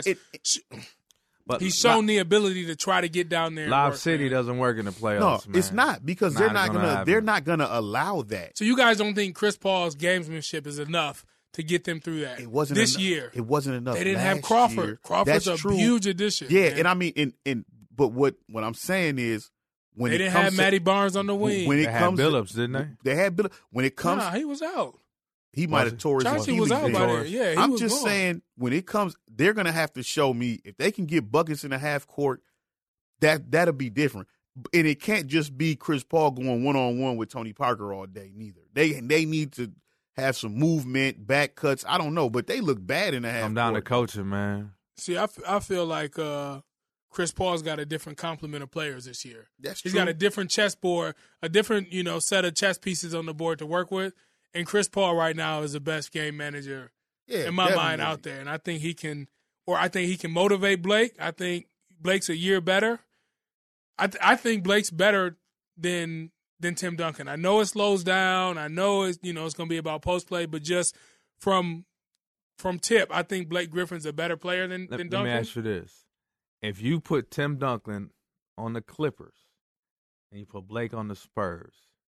But he's shown the ability to try to get down there. Lob City doesn't work in the playoffs. No, it's not, because they're not gonna allow that. So you guys don't think Chris Paul's gamesmanship is enough to get them through that? It wasn't this enough. year. It wasn't enough. They didn't last have Crawford. Year. Crawford's That's true. huge addition. Yeah, man. and I mean, but what I'm saying is, when they didn't have Matty Barnes on the wing. When they had Billups, didn't they? They had Billups. When it comes, he was out. He might have tore his Chauncey was out by there. Yeah, I'm just saying, when it comes, they're gonna have to show me if they can get buckets in the half court. That'll be different, and it can't just be Chris Paul going 1-on-1 with Tony Parker all day. Neither they need to have some movement, back cuts. I don't know, but they look bad in the half. I'm down court. to coaching, man. See, I feel like Chris Paul's got a different complement of players this year. That's He's true. got a different chessboard, a different set of chess pieces on the board to work with. And Chris Paul right now is the best game manager in my mind out there. And I think he can motivate Blake. I think Blake's a year better. I think Blake's better than Tim Duncan. I know it slows down. I know it's going to be about post play, but just from tip, I think Blake Griffin's a better player than Duncan. Let me ask you this: if you put Tim Duncan on the Clippers and you put Blake on the Spurs,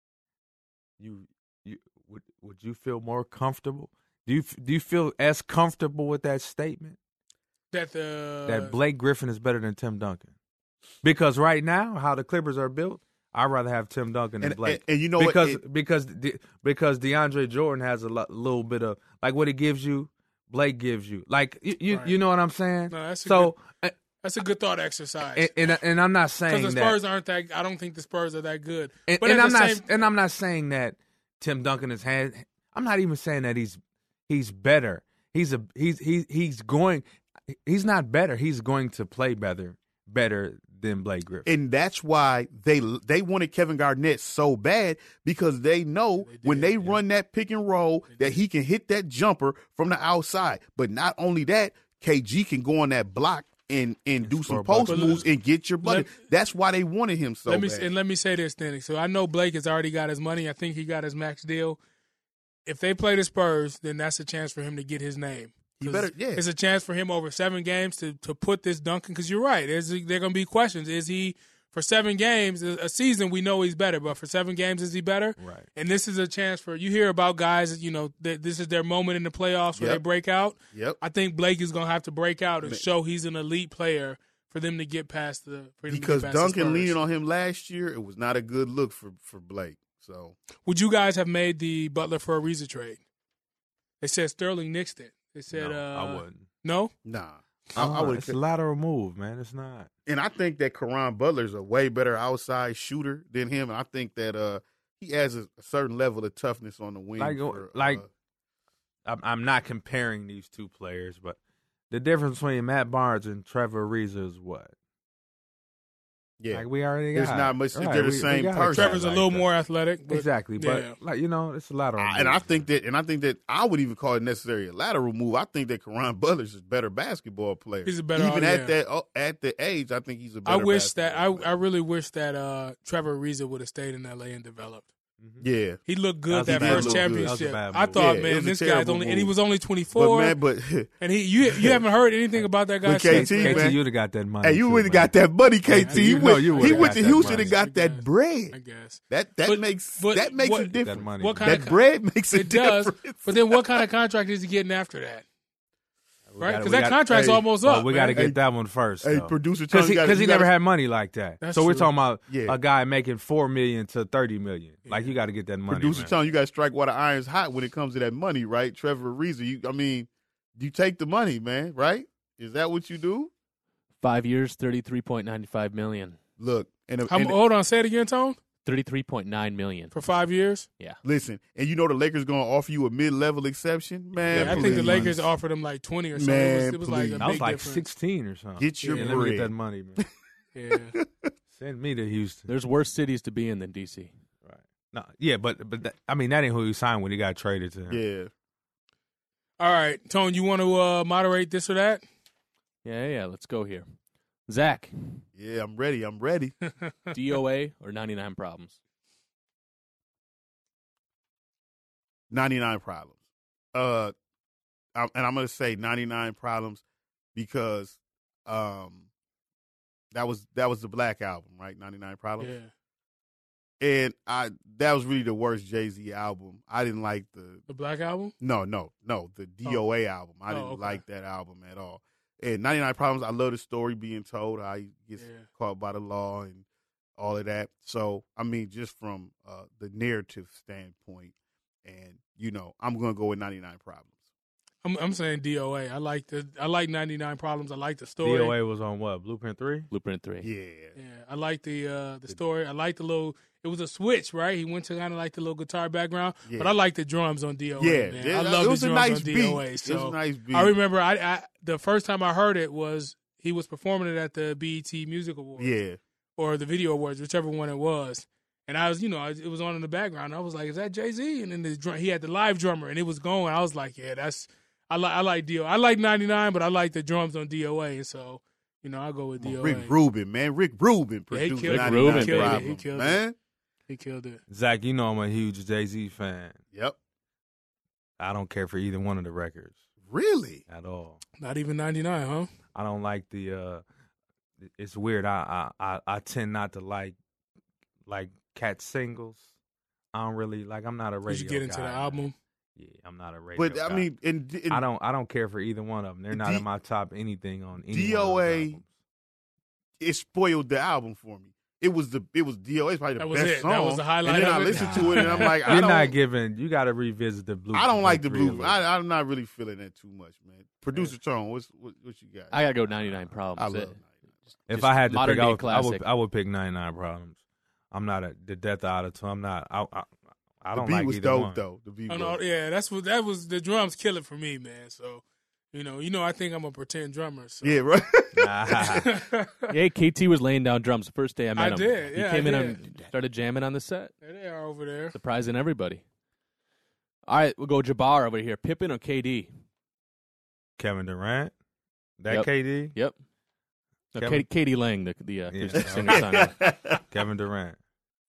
would you feel more comfortable? Do you feel as comfortable with that statement that Blake Griffin is better than Tim Duncan? Because right now, how the Clippers are built, I'd rather have Tim Duncan than Blake. And you know because DeAndre Jordan has a little bit of like what it gives you, Blake gives you. Like you know what I'm saying? No, that's a good thought exercise. And I'm not saying because the Spurs aren't that. I don't think the Spurs are that good. I'm not saying that Tim Duncan has had. I'm not even saying that he's better. He's not better. He's going to play better than Blake Griffin. And that's why they wanted Kevin Garnett so bad, because they know when they run that pick and roll that he can hit that jumper from the outside. But not only that, KG can go on that block and do some post moves and get your bucket. That's why they wanted him so bad. And let me say this, Denny. So I know Blake has already got his money. I think he got his max deal. If they play the Spurs, then that's a chance for him to get his name. It's a chance for him over 7 games to put this Duncan, because you're right. There are going to be questions. Is he, for 7 games, a season, we know he's better, but for 7 games, is he better? Right. And this is a chance for, you hear about guys, this is their moment in the playoffs where they break out. Yep. I think Blake is going to have to break out and show he's an elite player for them to get past because Duncan leaning on him last year, it was not a good look for Blake. So, would you guys have made the Butler for Ariza trade? They said Sterling nixed it. They said, no, I wouldn't. No? Nah. It's a lateral move, man. It's not. And I think that Caron Butler's a way better outside shooter than him. And I think that he has a certain level of toughness on the wing. I'm not comparing these two players, but the difference between Matt Barnes and Trevor Ariza is what? Yeah, like we already got. There's not much. They're the same person. Trevor's a little more athletic, but exactly. But it's a lateral. And I think that I would even call it necessarily a lateral move. I think that Caron Butler's a better basketball player. He's a better even at the age. I think he's a better. I really wish that Trevor Ariza would have stayed in LA and developed. Yeah. He looked good That that was first a bad move. championship. That was a bad I move. thought, Yeah, it man, was a this guy's terrible only, and he move. was only 24. But man, and you haven't heard anything about that guy With since. KT, man. KT, man. you'd have got that money. hey, you too, would have man. got that money, KT. Yeah, He you went, you he would've went got to that Houston money. and got I that guess. bread. I guess. That But makes what- a what- That difference. money. What man. kind That bread makes a It does. difference. But then what kind of contract is he getting after that? We Right? gotta- Because we that gotta- contract's hey, almost well, up. we got to man. get Hey, that one first. Hey, though. producer Tony, Because he you never gotta- had money like that. That's So we're true. talking about Yeah. a guy making $4 million to $30 million. Like you got to get that money. Producer man. Tony, you got to strike while the iron's hot when it comes to that money, right? Trevor Ariza, you take the money, man, right? Is that what you do? 5 years, $33.95 million. Look, Hold on, say it again, Tone. $33.9 million. For 5 years? listen, and you know the Lakers going to offer you a mid-level exception, man. Yeah, I think the please. Lakers offered him like 20 or something. Man, It was like a please. I was big like difference. 16 or something. Get your Yeah, let me bread. get that money, man. Yeah. Send me to Houston. There's worse cities to be in than D.C. Right. No, yeah, but that, I mean that ain't who he signed when he got traded to him. Yeah. All right, Tone, you want to moderate this or that? Yeah, let's go here. Zach, Yeah, I'm ready. DOA or 99 problems? 99 problems. And I'm going to say 99 problems because that was the Black album, right? 99 problems. Yeah. And that was really the worst Jay-Z album. I didn't like The Black Album? the DOA album. I didn't okay. like that album at all. And 99 Problems, I love the story being told, how he gets caught by the law and all of that. So, I mean, just from the narrative standpoint, and, I'm going to go with 99 Problems. I'm saying DOA. I like 99 Problems. I like the story. DOA was on what? Blueprint 3? Blueprint 3. Yeah. Yeah, I like the story. I like the little. It was a switch, right? He went to kind of like the little guitar background, Yeah. but I like the drums on DOA. Yeah, man. yeah, I it love was the a drums nice on beat. DOA. It was So a nice beat. I remember, I the first time I heard it was he was performing it at the BET Music Awards, Yeah. or the Video Awards, whichever one it was. And I was, it was on in the background. I was like, "Is that Jay-Z?" And then he had the live drummer, and it was going. I was like, "Yeah, that's." I like DOA. I like 99, but I like the drums on DOA. So, I'll go with DOA. Rick Rubin, man. Rick Rubin Yeah, he produced killed it. 99 Rubin, He killed it. Problems, He killed it. man. He killed it. Zach, you know I'm a huge Jay-Z fan. Yep. I don't care for either one of the records Really? at all. Not even 99, huh? I don't like the. It's weird. I tend not to like cat singles. I don't really like. I'm not a radio. Did you get into guy, the man. album? Yeah, I'm not a radio. But, I guy. mean, and I don't care for either one of them. They're not in my top anything on any DOA one of those albums. it spoiled the album for me. It was DOA. It's probably the That was best it. song. That was the highlight And then of I it. listened to it, and I'm like, You're not giving. You got to revisit the blue. I don't like the Blue blue. Three a little. I'm not really feeling that too much, man. Producer Tone, what you got? I got to go 99 problems. I love 99. If Just I had to modern pick, day I classic. would pick 99 Problems. I'm not the death out of two. I'm not. I The don't beat like was either dope one. though. The beat Oh, was no, yeah, that was the drums kill it for me, man. So, I think I'm a pretend drummer. So. yeah, right. Yeah, KT was laying down drums the first day I met I him. did, yeah, He came I in did. and started jamming on the set, There they are over there. surprising everybody. All right, we'll go Jabbar over here. Pippen or KD? Kevin Durant. That Yep. KD. Yep. No, Kevin- Katie Lang, the Yeah. singer-songwriter. Kevin Durant.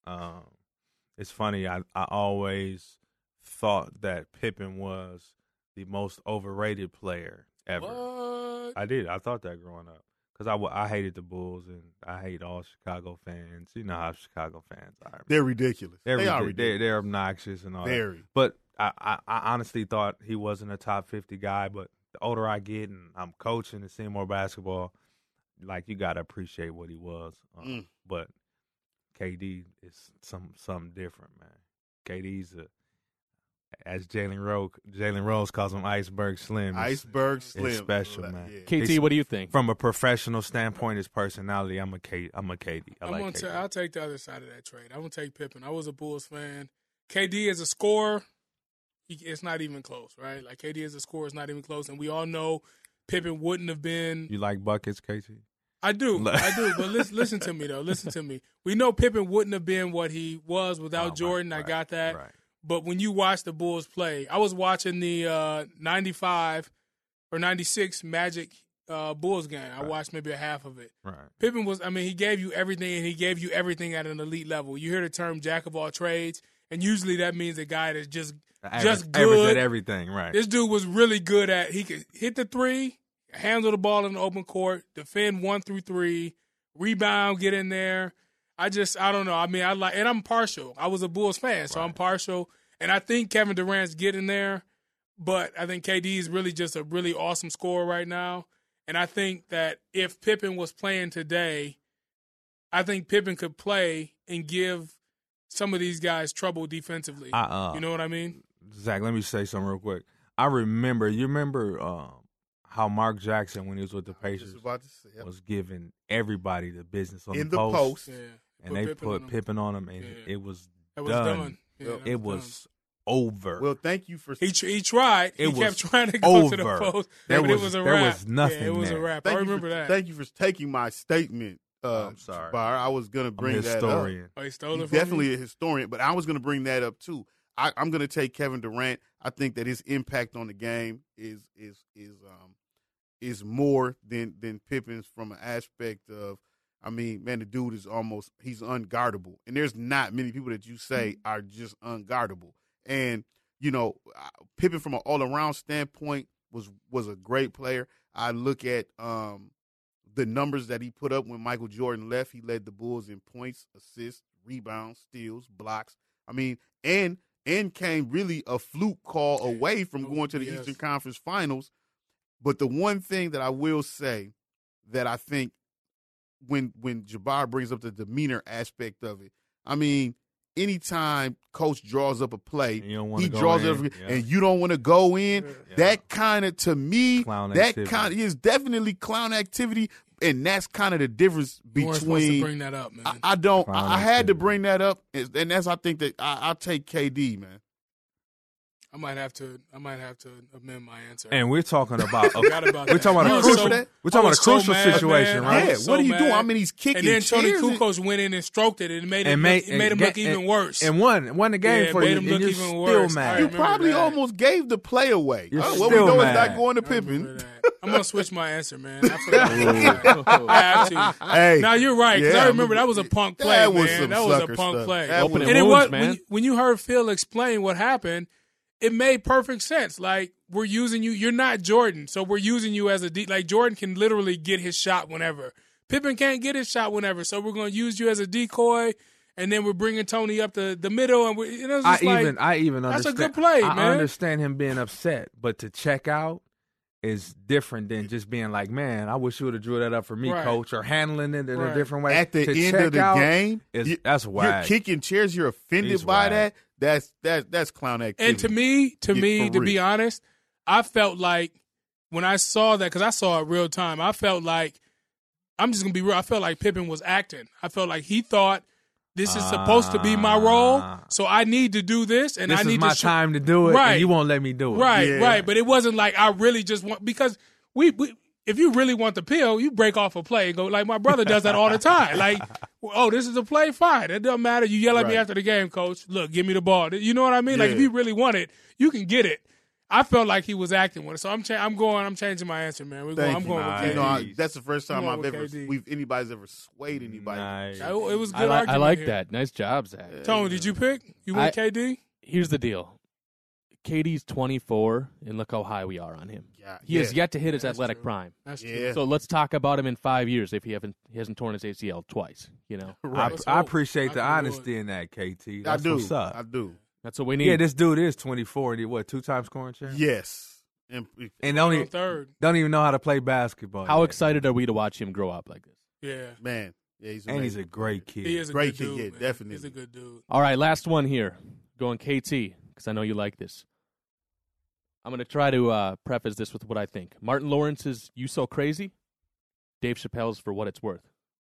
It's funny. I always thought that Pippen was the most overrated player ever. What? I did. I thought that growing up because I hated the Bulls and I hate all Chicago fans. You know how Chicago fans are. They're ridiculous. They are They're ridiculous. obnoxious and all Very. that. But I honestly thought he wasn't a top 50 guy. But the older I get and I'm coaching and seeing more basketball, like you got to appreciate what he was. But KD is something different, man. KD's as Jalen Rose calls him, Iceberg Slim. Iceberg Slim. It's special, man. Yeah. KT, what do you think? From a professional standpoint, his personality, I'm a KD. I'll take the other side of that trade. I'm gonna take Pippen. I was a Bulls fan. KD as a scorer, it's not even close, right? Like KD as a scorer is not even close, and we all know Pippen wouldn't have been. You like buckets, KT? I do. But listen to me though. Listen to me. We know Pippen wouldn't have been what he was without Jordan. I got that. Right. But when you watch the Bulls play, I was watching the 95 or 96 Magic Bulls game. I watched maybe a half of it. Right. Pippen he gave you everything, and he gave you everything at an elite level. You hear the term jack of all trades, and usually that means a guy that's just Average good at everything, right? This dude was really good at. He could hit the three, handle the ball in the open court, defend 1 through 3, rebound, get in there. I don't know. I mean, and I'm partial. I was a Bulls fan, so I'm partial. And I think Kevin Durant's getting there, but I think KD is really just a really awesome scorer right now. And I think that if Pippen was playing today, I think Pippen could play and give some of these guys trouble defensively. You know what I mean? Zach, let me say something real quick. You remember how Mark Jackson, when he was with the Pacers, was giving everybody the business on in the post. Yeah. And they put Pippen on him, and it was done. Yeah, it was over. Well, thank you for. He tried. He kept trying to go to the post, but it was a wrap. There was nothing. It was a wrap. I remember that. Thank you for taking my statement. I'm sorry. Bar. I was going to bring that up. Oh, he stole it He's from definitely you? a historian, but I was going to bring that up too. I'm going to take Kevin Durant. I think that his impact on the game is more than Pippen's from an aspect of. I mean, man, the dude is he's unguardable. And there's not many people that you say are just unguardable. And, Pippen from an all-around standpoint was a great player. I look at the numbers that he put up when Michael Jordan left. He led the Bulls in points, assists, rebounds, steals, blocks. I mean, and came really a fluke call away from going to the Eastern Conference Finals. But the one thing that I will say that I think when Jabbar brings up the demeanor aspect of it, I mean, anytime coach draws up a play, he draws it up, and you don't want to go in, that kind of, to me, kind of is definitely clown activity, and that's kind of the difference between. You weren't supposed to bring that up, man. I don't. I had to bring that up, and that's I think that I'll take KD, man. I might have to amend my answer. And we're talking about a crucial situation, right? Yeah. What are you doing? I mean, he's kicking. And then Tony Kukoc went in and stroked it, and made him look even worse. And won the game for you. Made him look even worse. Mad. You probably almost gave the play away. What we know is not going to Pippen. I'm gonna switch my answer, man. I forgot. I have to. Hey, now you're right, because I remember that was a punk play, that was man. That was a punk play. Man. When you heard Phil explain what happened, it made perfect sense. Like, we're using you. You're not Jordan, so we're using you as a like Jordan can literally get his shot whenever. Pippen can't get his shot whenever, so we're going to use you as a decoy, and then we're bringing Tony up the middle, and I even understand. That's a good play, man. I understand him being upset, but to check out is different than just being like, man, I wish you would have drew that up for me, coach, or handling it in a different way. At the end of the game, that's whack. You're kicking chairs. You're offended by that. That's clown activity. And to me, to be honest, I felt like when I saw that, because I saw it real time, I felt like, I'm just going to be real, I felt like Pippen was acting. I felt like he thought, this is supposed to be my role, so I need to do this, and this I need is my time to do it, and you won't let me do it. Right. But it wasn't like I really just want, because we if you really want the pill, you break off a play and go, like my brother does that all the time. Like, oh, this is a play, fine. It doesn't matter. You yell at me after the game, coach. Look, give me the ball. You know what I mean? Like, if you really want it, you can get it. I felt like he was acting with it, so I'm changing my answer, man. I'm going with KD. That's the first time anybody's ever swayed anybody. Nice. It was good. I like that. Nice job, Zach. Tone, did you pick? You went KD? Here's the deal. KD's 24, and look how high we are on him. He has yet to hit his athletic prime. That's true. So let's talk about him in 5 years if he hasn't torn his ACL twice. Right. I appreciate the honesty in that, KT. That's what's up. I do. That's what we need. Yeah, this dude is 24. And he, two-time scoring champ? Yes. And don't even know how to play basketball. How excited are we to watch him grow up like this? Yeah. Man. Yeah, he's and he's a great kid. He is a great good dude, kid, man. definitely. He's a good dude. All right, last one here. Going KT, because I know you like this. I'm going to try to preface this with what I think. Martin Lawrence's You So Crazy, Dave Chappelle's For What It's Worth.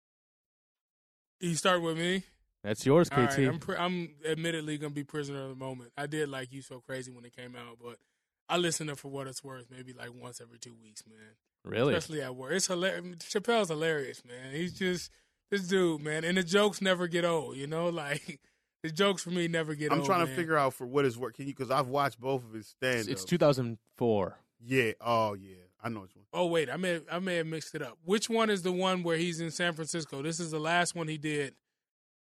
You start with me? That's yours, KT. Right, I'm admittedly going to be prisoner of the moment. I did like You So Crazy when it came out, but I listen to For What It's Worth maybe like once every 2 weeks, man. Really? Especially at work. It's hilarious. Chappelle's hilarious, man. He's just this dude, man. And the jokes never get old, Like, the jokes for me never get old. I'm trying to figure out For What It's Worth. Because I've watched both of his stand-ups. It's 2004. Yeah. Oh, yeah. I know which one. Oh, wait. I may have mixed it up. Which one is the one where he's in San Francisco? This is the last one he did.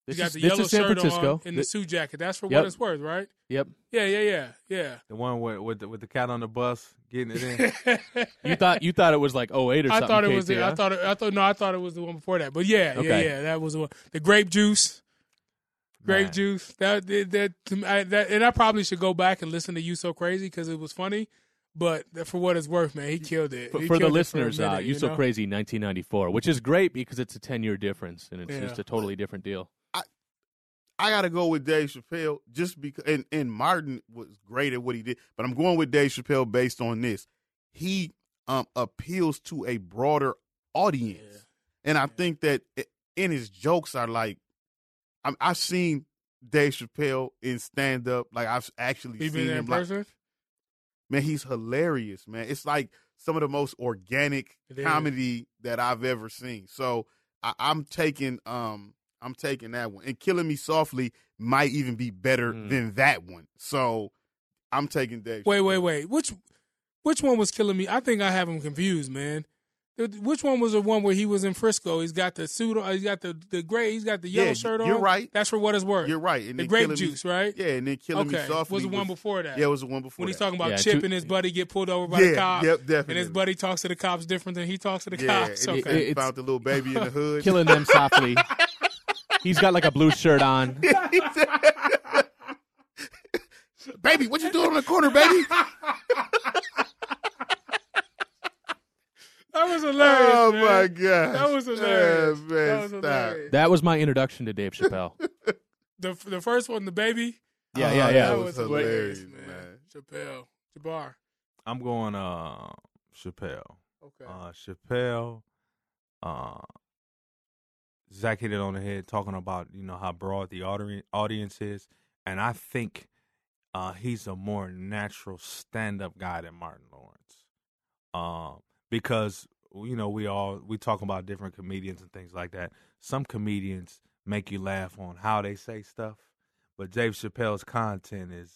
He's got the yellow is San shirt Francisco. on and the suit jacket. That's for Yep. what it's worth, right? Yep. Yeah. The one with the cat on the bus getting it in. You thought it was like 08 or something. I thought it was. KT, huh? I thought it was the one before that. But yeah, that was the one. The grape juice. Grape Man. juice. And I probably should go back and listen to You So Crazy because it was funny. But for what it's worth, man, he killed it. He For the killed it listeners, a minute, You So know? Crazy 1994, which is great because it's a 10-year difference and it's Yeah. just a totally different deal. I got to go with Dave Chappelle just because, and Martin was great at what he did, but I'm going with Dave Chappelle based on this. He appeals to a broader audience. Yeah. And I think that in his jokes are like, I've seen Dave Chappelle in stand up. Like I've actually He seen been there in him. Like, person? man, he's hilarious, man. It's like some of the most organic It is. comedy that I've ever seen. So I'm taking that one. And Killing Me Softly might even be better than that one. So I'm taking Dave. Wait. Which one was Killing Me? I think I have him confused, man. Which one was the one where he was in Frisco? He's got the suit on. He's got the gray. He's got the yellow shirt on. You're right. That's for what it's worth. You're right. And The then grape Killing juice, Me, right? Yeah, and then Killing Me Okay. Softly Was the one before that? Yeah, it was the one before When he's that. talking about Yeah, Chip and his buddy get pulled over by the cop. Yep, definitely. And his buddy talks to the cops different than he talks to the Yeah, cops. and Okay. he found the little baby in the hood. Killing them softly. He's got like a blue shirt on. Baby, what you doing on the corner, baby? That was hilarious. Oh man. my god, That was hilarious. Man, That was stop. hilarious. That was my introduction to Dave Chappelle. The first one, the baby. Yeah. That That was was hilarious, hilarious, man. man. Chappelle, Jabbar. I'm going Chappelle. Okay. Chappelle. Zach hit it on the head talking about how broad the audience is, and I think he's a more natural stand-up guy than Martin Lawrence. Because we talk about different comedians and things like that. Some comedians make you laugh on how they say stuff, but Dave Chappelle's content is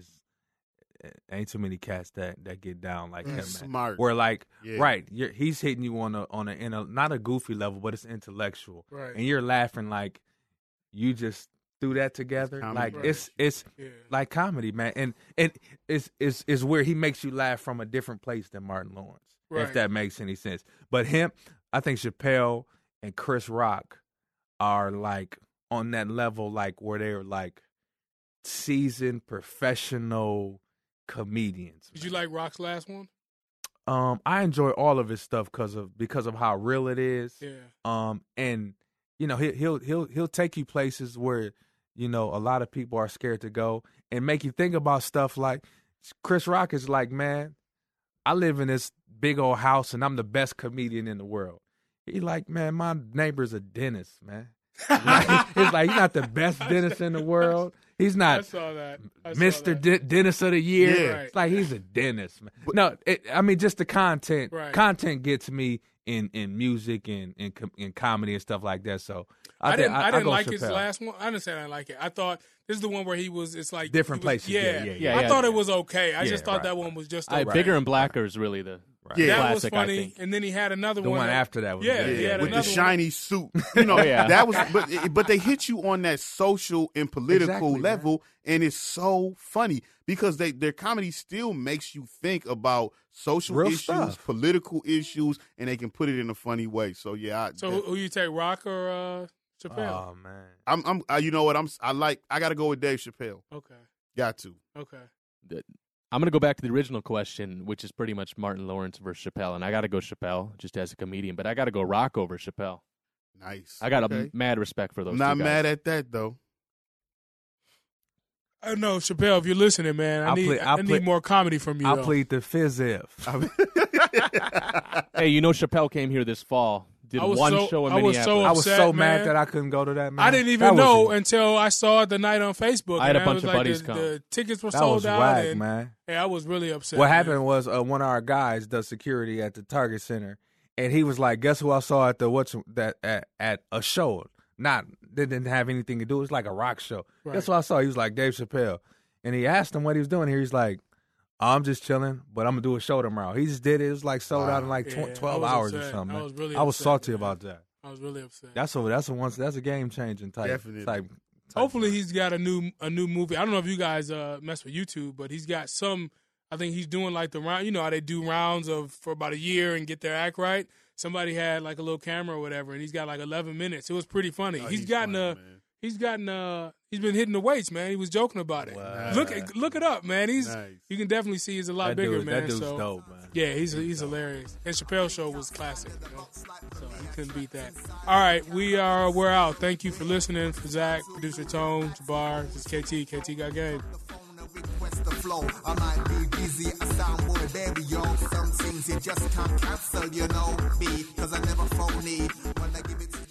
ain't too many cats that get down like him, man. Smart. Where like Yeah. right, he's hitting you on a not a goofy level, but it's intellectual, Right. and you're laughing like you just threw that together. comedy. Like Right. it's Yeah. like comedy, man, and it's where he makes you laugh from a different place than Martin Lawrence, Right. if that makes any sense. But I think Chappelle and Chris Rock are like on that level, like where they're like seasoned professional comedians. Did you like Rock's last one? I enjoy all of his stuff because of how real it is. Yeah. And he'll take you places where a lot of people are scared to go and make you think about stuff like Chris Rock is like, man, I live in this big old house and I'm the best comedian in the world. He like, man, my neighbor's a dentist, man. It's like he's not the best dentist in the world. He's I not saw that. Mr. Dentist of the Year. Yeah. Right. It's like he's a dentist, man. No, just the content. Right. Content gets me in music and in comedy and stuff like that. So I didn't go like his Chappelle. last one. I didn't say I didn't like it. I thought this is the one where he was. It's like Different he was- places. Yeah. Yeah. I thought it was okay. I Yeah, just thought right, that right. one was just I okay. Bigger and Blacker is really the Yeah. That was classic, I funny. think. And then he had another The one after that was Yeah, good. he had with the another one. shiny suit. You know, yeah. that was but they hit you on that social and political Exactly, man. level, and it's so funny because their comedy still makes you think about social Real issues, stuff. political issues, and they can put it in a funny way. So yeah, So who you take, Rock or Chappelle? Oh man. I'm you know what I got to go with Dave Chappelle. Okay. Got to. Okay. I'm going to go back to the original question, which is pretty much Martin Lawrence versus Chappelle. And I got to go Chappelle just as a comedian, but I got to go Rock over Chappelle. Nice. I got Okay. a mad respect for those I'm two not guys. mad at that though. I know, Chappelle, if you're listening, man, I need more comedy from you. I though. plead the fizz if. Hey, Chappelle came here this fall, did I was one so- show in I was Minneapolis. so I was upset, so man. mad that I couldn't go to that, man. I didn't That even was know a- until I saw it the night on Facebook. I had a and bunch was of like buddies the, come. The tickets were that sold was out, whack, and man. yeah, I was really upset. What man. happened was one of our guys does security at the Target Center, and he was like, "Guess who I saw at at a show? That didn't have anything to do. It was like a rock show. Right. Guess who I saw? He was like Dave Chappelle, and he asked him what he was doing here. He's like, "I'm just chilling, but I'm gonna do a show tomorrow." He just did it. It was like sold out in like Yeah, 12 I was hours or upset. something. I was really I was upset, salty man. about that. I was really upset. That's a game changing type. Definitely. Type Hopefully he's got a new movie. I don't know if you guys mess with YouTube, but he's got some. I think he's doing like the round. You know how they do rounds for about a year and get their act right. Somebody had like a little camera or whatever, and he's got like 11 minutes. It was pretty funny. Oh, he's been hitting the weights, man. He was joking about it. Wow. Look it up, man. Nice. You can definitely see he's a lot bigger, man. That dude's so, dope, man. yeah, he's hilarious. And Chappelle's show was classic, you know? So you couldn't beat that. All right, we're out. Thank you for listening. For Zach, producer Tone, Jabbar, this is KT got game. Request the flow. I might be busy, a soundboy baby, yo. Some things you just can't cancel, you know, because I never phone need when I give it